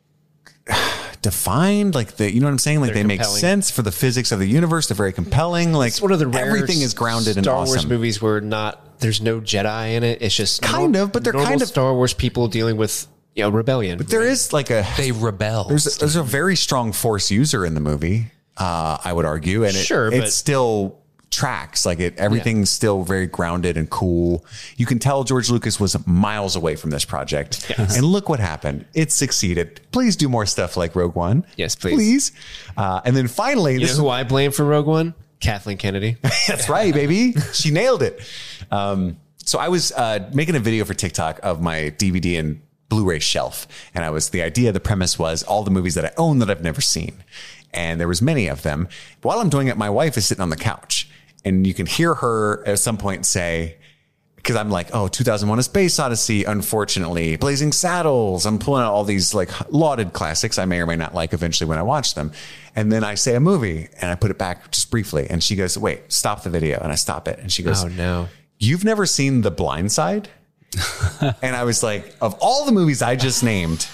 defined. Like, the, you know what I'm saying? Like, They're they compelling. make sense for the physics of the universe. They're very compelling. Like, it's one of the rare everything is grounded in Star awesome. Wars movies where not there's no Jedi in it. It's just kind normal, of, but they're normal kind of Star Wars people dealing with, you know, rebellion. But there is like a they rebel. There's a, there's a very strong Force user in the movie. Uh, I would argue, and it, sure, it but, still tracks. Like, it, everything's yeah. still very grounded and cool. You can tell George Lucas was miles away from this project, yes. and look what happened. It succeeded. Please do more stuff like Rogue One. Yes, please. Please. Uh, and then finally, you this know who I blame for Rogue One? Kathleen Kennedy. That's right, baby. She nailed it. Um, So I was uh, making a video for TikTok of my D V D and Blu-ray shelf. And I was, the idea, the premise was all the movies that I own that I've never seen. And there was many of them. While I'm doing it, my wife is sitting on the couch and you can hear her at some point say, because I'm like, oh, two thousand one: A Space Odyssey, unfortunately, Blazing Saddles. I'm pulling out all these like lauded classics I may or may not like eventually when I watch them. And then I say a movie and I put it back just briefly. And she goes, wait, stop the video. And I stop it. And she goes, oh no, you've never seen The Blind Side? And I was like, of all the movies I just named,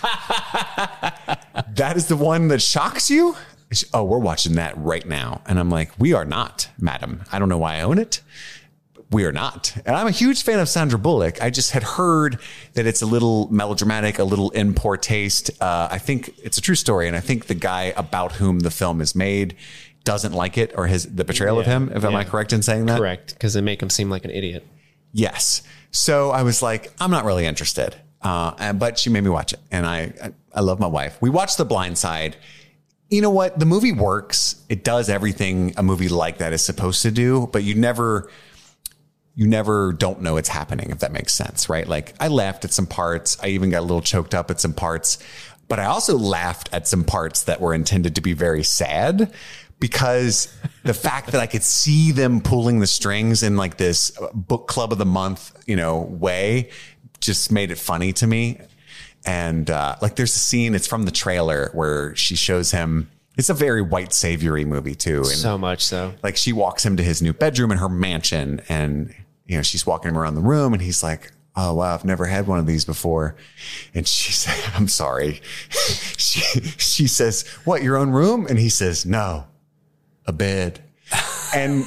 that is the one that shocks you? She, oh, we're watching that right now. And I'm like, we are not, madam. I don't know why I own it. We are not. And I'm a huge fan of Sandra Bullock. I just had heard that it's a little melodramatic, a little in poor taste. Uh, I think it's a true story. And I think the guy about whom the film is made doesn't like it, or his the portrayal yeah, of him. If yeah. Am I correct in saying that? Correct. Because they make him seem like an idiot. Yes. So I was like, I'm not really interested. Uh, and, but she made me watch it. And I, I, I love my wife. We watched The Blind Side. You know what? The movie works. It does everything a movie like that is supposed to do, but you never... you never don't know it's happening, if that makes sense, right? Like I laughed at some parts. I even got a little choked up at some parts, but I also laughed at some parts that were intended to be very sad, because the fact that I could see them pulling the strings in like this book club of the month, you know, way just made it funny to me. And uh, like there's a scene, it's from the trailer where she shows him. It's a very white saviory movie too. And so much so. Like she walks him to his new bedroom in her mansion, and you know, she's walking him around the room and he's like, oh wow, I've never had one of these before. And she said, I'm sorry. she, she says, what, your own room? And he says, no, a bed. And,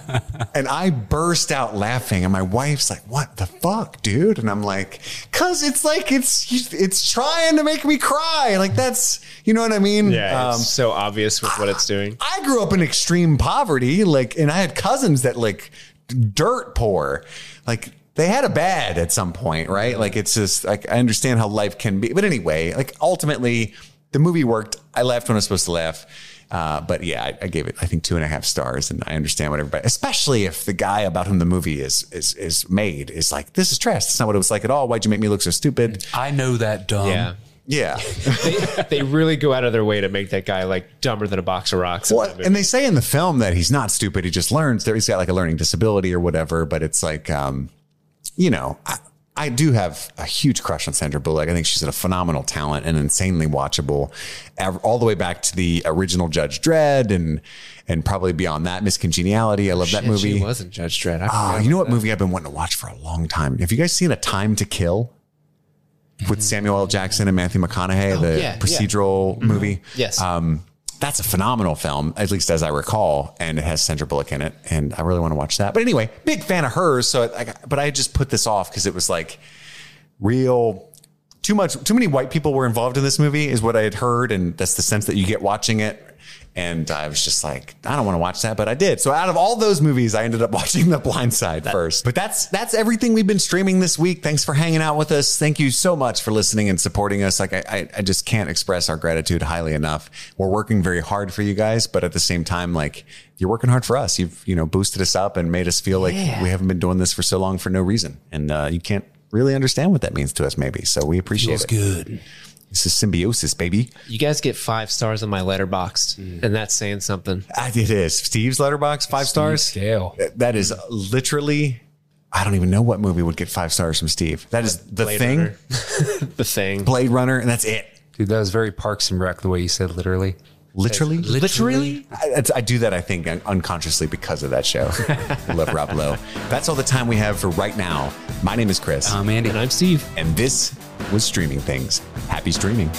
and I burst out laughing, and my wife's like, what the fuck, dude? And I'm like, cause it's like, it's, it's trying to make me cry. Like that's, you know what I mean? Yeah. It's um, so obvious with what it's doing. I grew up in extreme poverty. Like, and I had cousins that like dirt poor, like they had a bad at some point, right? Like it's just like, I understand how life can be, but anyway, like ultimately the movie worked. I laughed when I was supposed to laugh. Uh, but yeah, I, I gave it, I think, two and a half stars, and I understand what everybody, especially if the guy about whom the movie is is is made is like, this is trash. That's not what it was like at all. Why'd you make me look so stupid? I know that, dumb. Yeah. Yeah. they, they really go out of their way to make that guy like dumber than a box of rocks. Well, and they say in the film that he's not stupid. He just learns. There, he's got like a learning disability or whatever. But it's like, um, you know, I, I do have a huge crush on Sandra Bullock. I think she's a phenomenal talent and insanely watchable, all the way back to the original Judge Dredd and and probably beyond that, Miss Congeniality. I love Shit, that movie. She wasn't Judge Dredd. Oh, you know what that. movie I've been wanting to watch for a long time? Have you guys seen A Time to Kill with Samuel L. Jackson and Matthew McConaughey, oh, the yeah, procedural yeah. movie? Mm-hmm. Yes. Um, that's a phenomenal film, at least as I recall, and it has Sandra Bullock in it, and I really want to watch that. But anyway, big fan of hers. So, I, but I just put this off because it was like real too much, too many white people were involved in this movie is what I had heard. And that's the sense that you get watching it. And I was just like, I don't want to watch that, but I did. So out of all those movies, I ended up watching The Blind Side that, first. But that's that's everything we've been streaming this week. Thanks for hanging out with us. Thank you so much for listening and supporting us. Like I, I, I just can't express our gratitude highly enough. We're working very hard for you guys, but at the same time, like you're working hard for us. You've you know boosted us up and made us feel like yeah. we haven't been doing this for so long for no reason. And uh, you can't really understand what that means to us, maybe. So we appreciate Feels it. Good. This is symbiosis, baby. You guys get five stars on my Letterboxd, mm. and that's saying something. It is. Steve's Letterboxd, five Steve stars. Scale. That is literally, I don't even know what movie would get five stars from Steve. That is The Blade Thing. The Thing. Blade Runner, and that's it. Dude, that was very Parks and Rec the way you said literally. Literally? Literally? I, I do that, I think, unconsciously because of that show. I love Rob Lowe. That's all the time we have for right now. My name is Chris. I'm Andy. And I'm Steve. And this was Streaming Things. Happy streaming.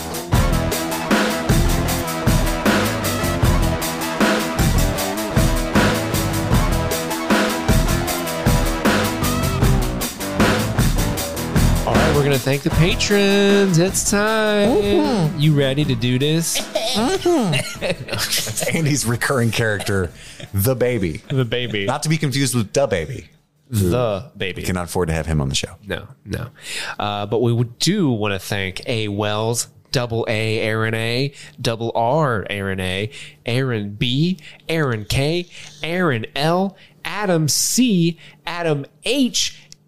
We're going to thank the patrons. It's time. Mm-hmm. You ready to do this? Mm-hmm. Andy's recurring character, the baby. The baby. Not to be confused with the baby. The baby. We cannot afford to have him on the show. No, no. Uh, but we do want to thank A. Wells, double A, Aaron A, double R, Aaron A, Aaron B, Aaron K, Aaron L, Adam C, Adam H,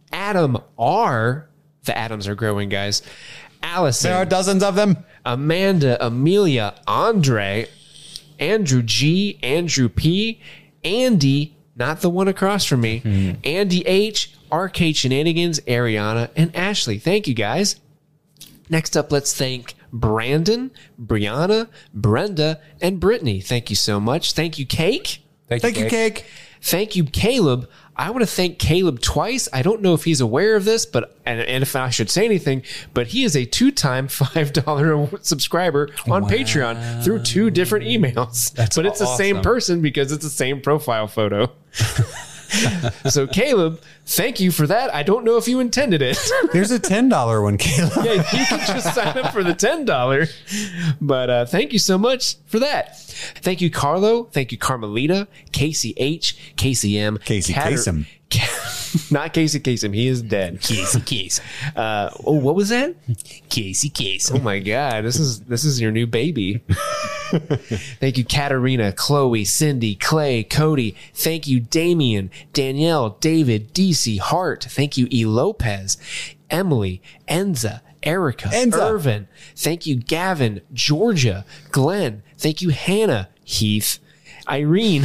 Adam R. The Adams are growing, guys. Allison. There are dozens of them. Amanda, Amelia, Andre, Andrew G, Andrew P, Andy, not the one across from me, mm. Andy H, Arcade Shenanigans, Ariana, and Ashley. Thank you, guys. Next up, let's thank Brandon, Brianna, Brenda, and Brittany. Thank you so much. Thank you, Cake. Thank, thank you, Cake. Cake. Thank you, Caleb. I want to thank Caleb twice. I don't know if he's aware of this, but and, and if I should say anything, but he is a two-time five dollars subscriber on wow. Patreon through two different emails. That's but it's awesome. The same person because it's the same profile photo. So, Caleb, thank you for that. I don't know if you intended it. There's a ten dollars one, Caleb. Yeah, you can just sign up for the ten dollars. But uh, thank you so much for that. Thank you, Carlo. Thank you, Carmelita, Casey H, Casey M. Casey Cater- Kasem. Not Casey Kasem. He is dead. Casey Kasem. Uh, oh, what was that? Casey Kasem. Oh, my God. This is this is your new baby. Thank you, Katarina, Chloe, Cindy, Clay, Cody. Thank you, Damien, Danielle, David, D C, Hart. Thank you, E. Lopez, Emily, Enza, Erica, Enza. Irvin. Thank you, Gavin, Georgia, Glenn. Thank you, Hannah, Heath, Irene.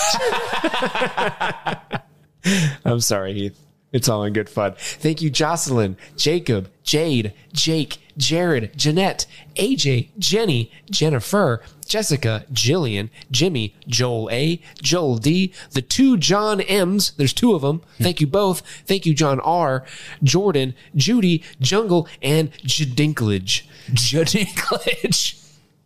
I'm sorry, Heath. It's all in good fun. Thank you, Jocelyn, Jacob, Jade, Jake, Jared, Jeanette, A J, Jenny, Jennifer, Jessica, Jillian, Jimmy, Joel A, Joel D, the two John M's. There's two of them. Thank you both. Thank you, John R, Jordan, Judy, Jungle, and Jadinklage. Jadinklage.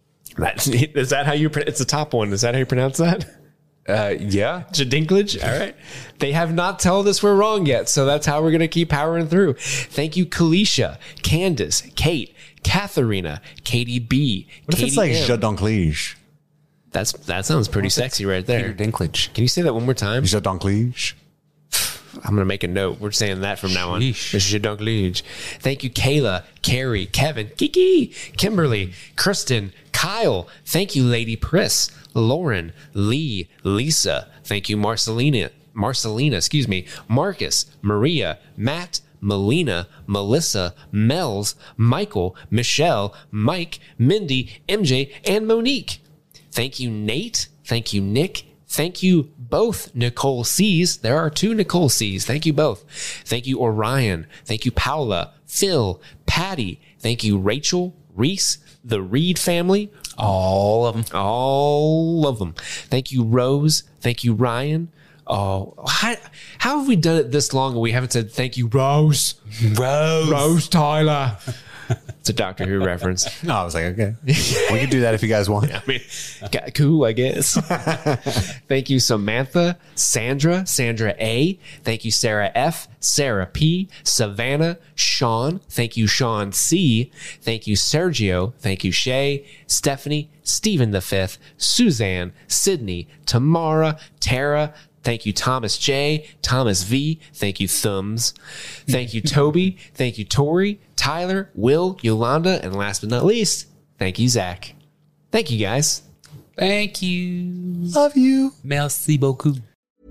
Is that how you, it's the top one. Is that how you pronounce that? Uh, yeah. Jadinklage. All right. They have not told us we're wrong yet, so that's how we're going to keep powering through. Thank you, Kalisha, Candace, Kate, Katharina, Katie B. What Katie if it's like M. Jadinklage? That's That sounds pretty sexy right there. Peter Dinklage. Can you say that one more time? Jadinklage. I'm going to make a note. We're saying that from now on. Sheesh. Jadinklage. Thank you, Kayla, Carrie, Kevin, Kiki, Kimberly, Kristen, Kyle. Thank you, Lady Priss, Lauren, Lee, Lisa. Thank you, Marcelina, Marcelina, excuse me, Marcus, Maria, Matt, Melina, Melissa, Mel's, Michael, Michelle, Mike, Mindy, M J, and Monique. Thank you, Nate. Thank you, Nick. Thank you both, Nicole C's. There are two Nicole C's. Thank you both. Thank you, Orion. Thank you, Paula, Phil, Patty. Thank you, Rachel, Reese, the Reed family. All of them. All of them. Thank you, Rose. Thank you, Ryan. Oh, how, how have we done it this long and we haven't said thank you, Rose? Rose. Rose Tyler. It's a Doctor Who reference. No, I was like, okay. We can do that if you guys want. I mean, cool, I guess. Thank you, Samantha, Sandra, Sandra A. Thank you, Sarah F, Sarah P, Savannah, Sean. Thank you, Sean C. Thank you, Sergio. Thank you, Shay, Stephanie, Stephen the Fifth, Suzanne, Sydney, Tamara, Tara. Thank you, Thomas J, Thomas V. Thank you, Thumbs. Thank you, Toby. Thank you, Tori, Tyler, Will, Yolanda, and last but not least, thank you, Zach. Thank you, guys. Thank you. Love you. Merci beaucoup.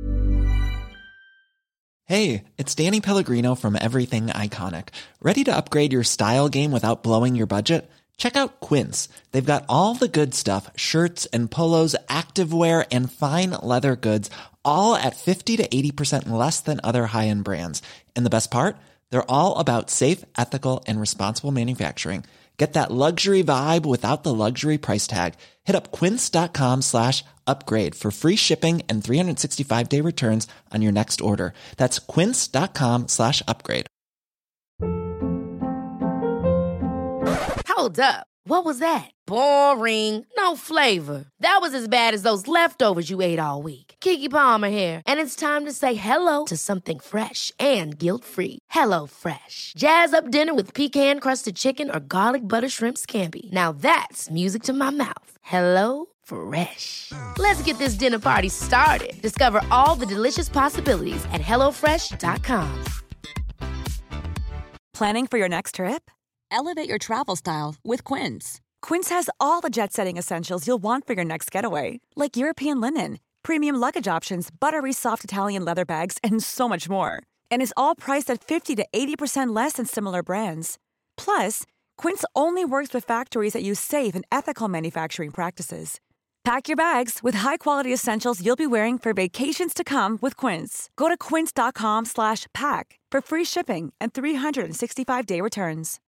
Hey, it's Danny Pellegrino from Everything Iconic. Ready to upgrade your style game without blowing your budget? Check out Quince. They've got all the good stuff, shirts and polos, activewear, and fine leather goods, all at fifty to eighty percent less than other high-end brands. And the best part? They're all about safe, ethical, and responsible manufacturing. Get that luxury vibe without the luxury price tag. Hit up quince.com slash upgrade for free shipping and three sixty-five day returns on your next order. That's quince.com slash upgrade. Hold up. What was that? Boring. No flavor. That was as bad as those leftovers you ate all week. Keke Palmer here, and it's time to say hello to something fresh and guilt-free. Hello Fresh. Jazz up dinner with pecan-crusted chicken or garlic butter shrimp scampi. Now that's music to my mouth. Hello Fresh. Let's get this dinner party started. Discover all the delicious possibilities at hello fresh dot com. Planning for your next trip? Elevate your travel style with Quince. Quince has all the jet-setting essentials you'll want for your next getaway, like European linen, premium luggage options, buttery soft Italian leather bags, and so much more. And is all priced at fifty to eighty percent less than similar brands. Plus, Quince only works with factories that use safe and ethical manufacturing practices. Pack your bags with high-quality essentials you'll be wearing for vacations to come with Quince. Go to quince.com slash pack for free shipping and three sixty-five day returns.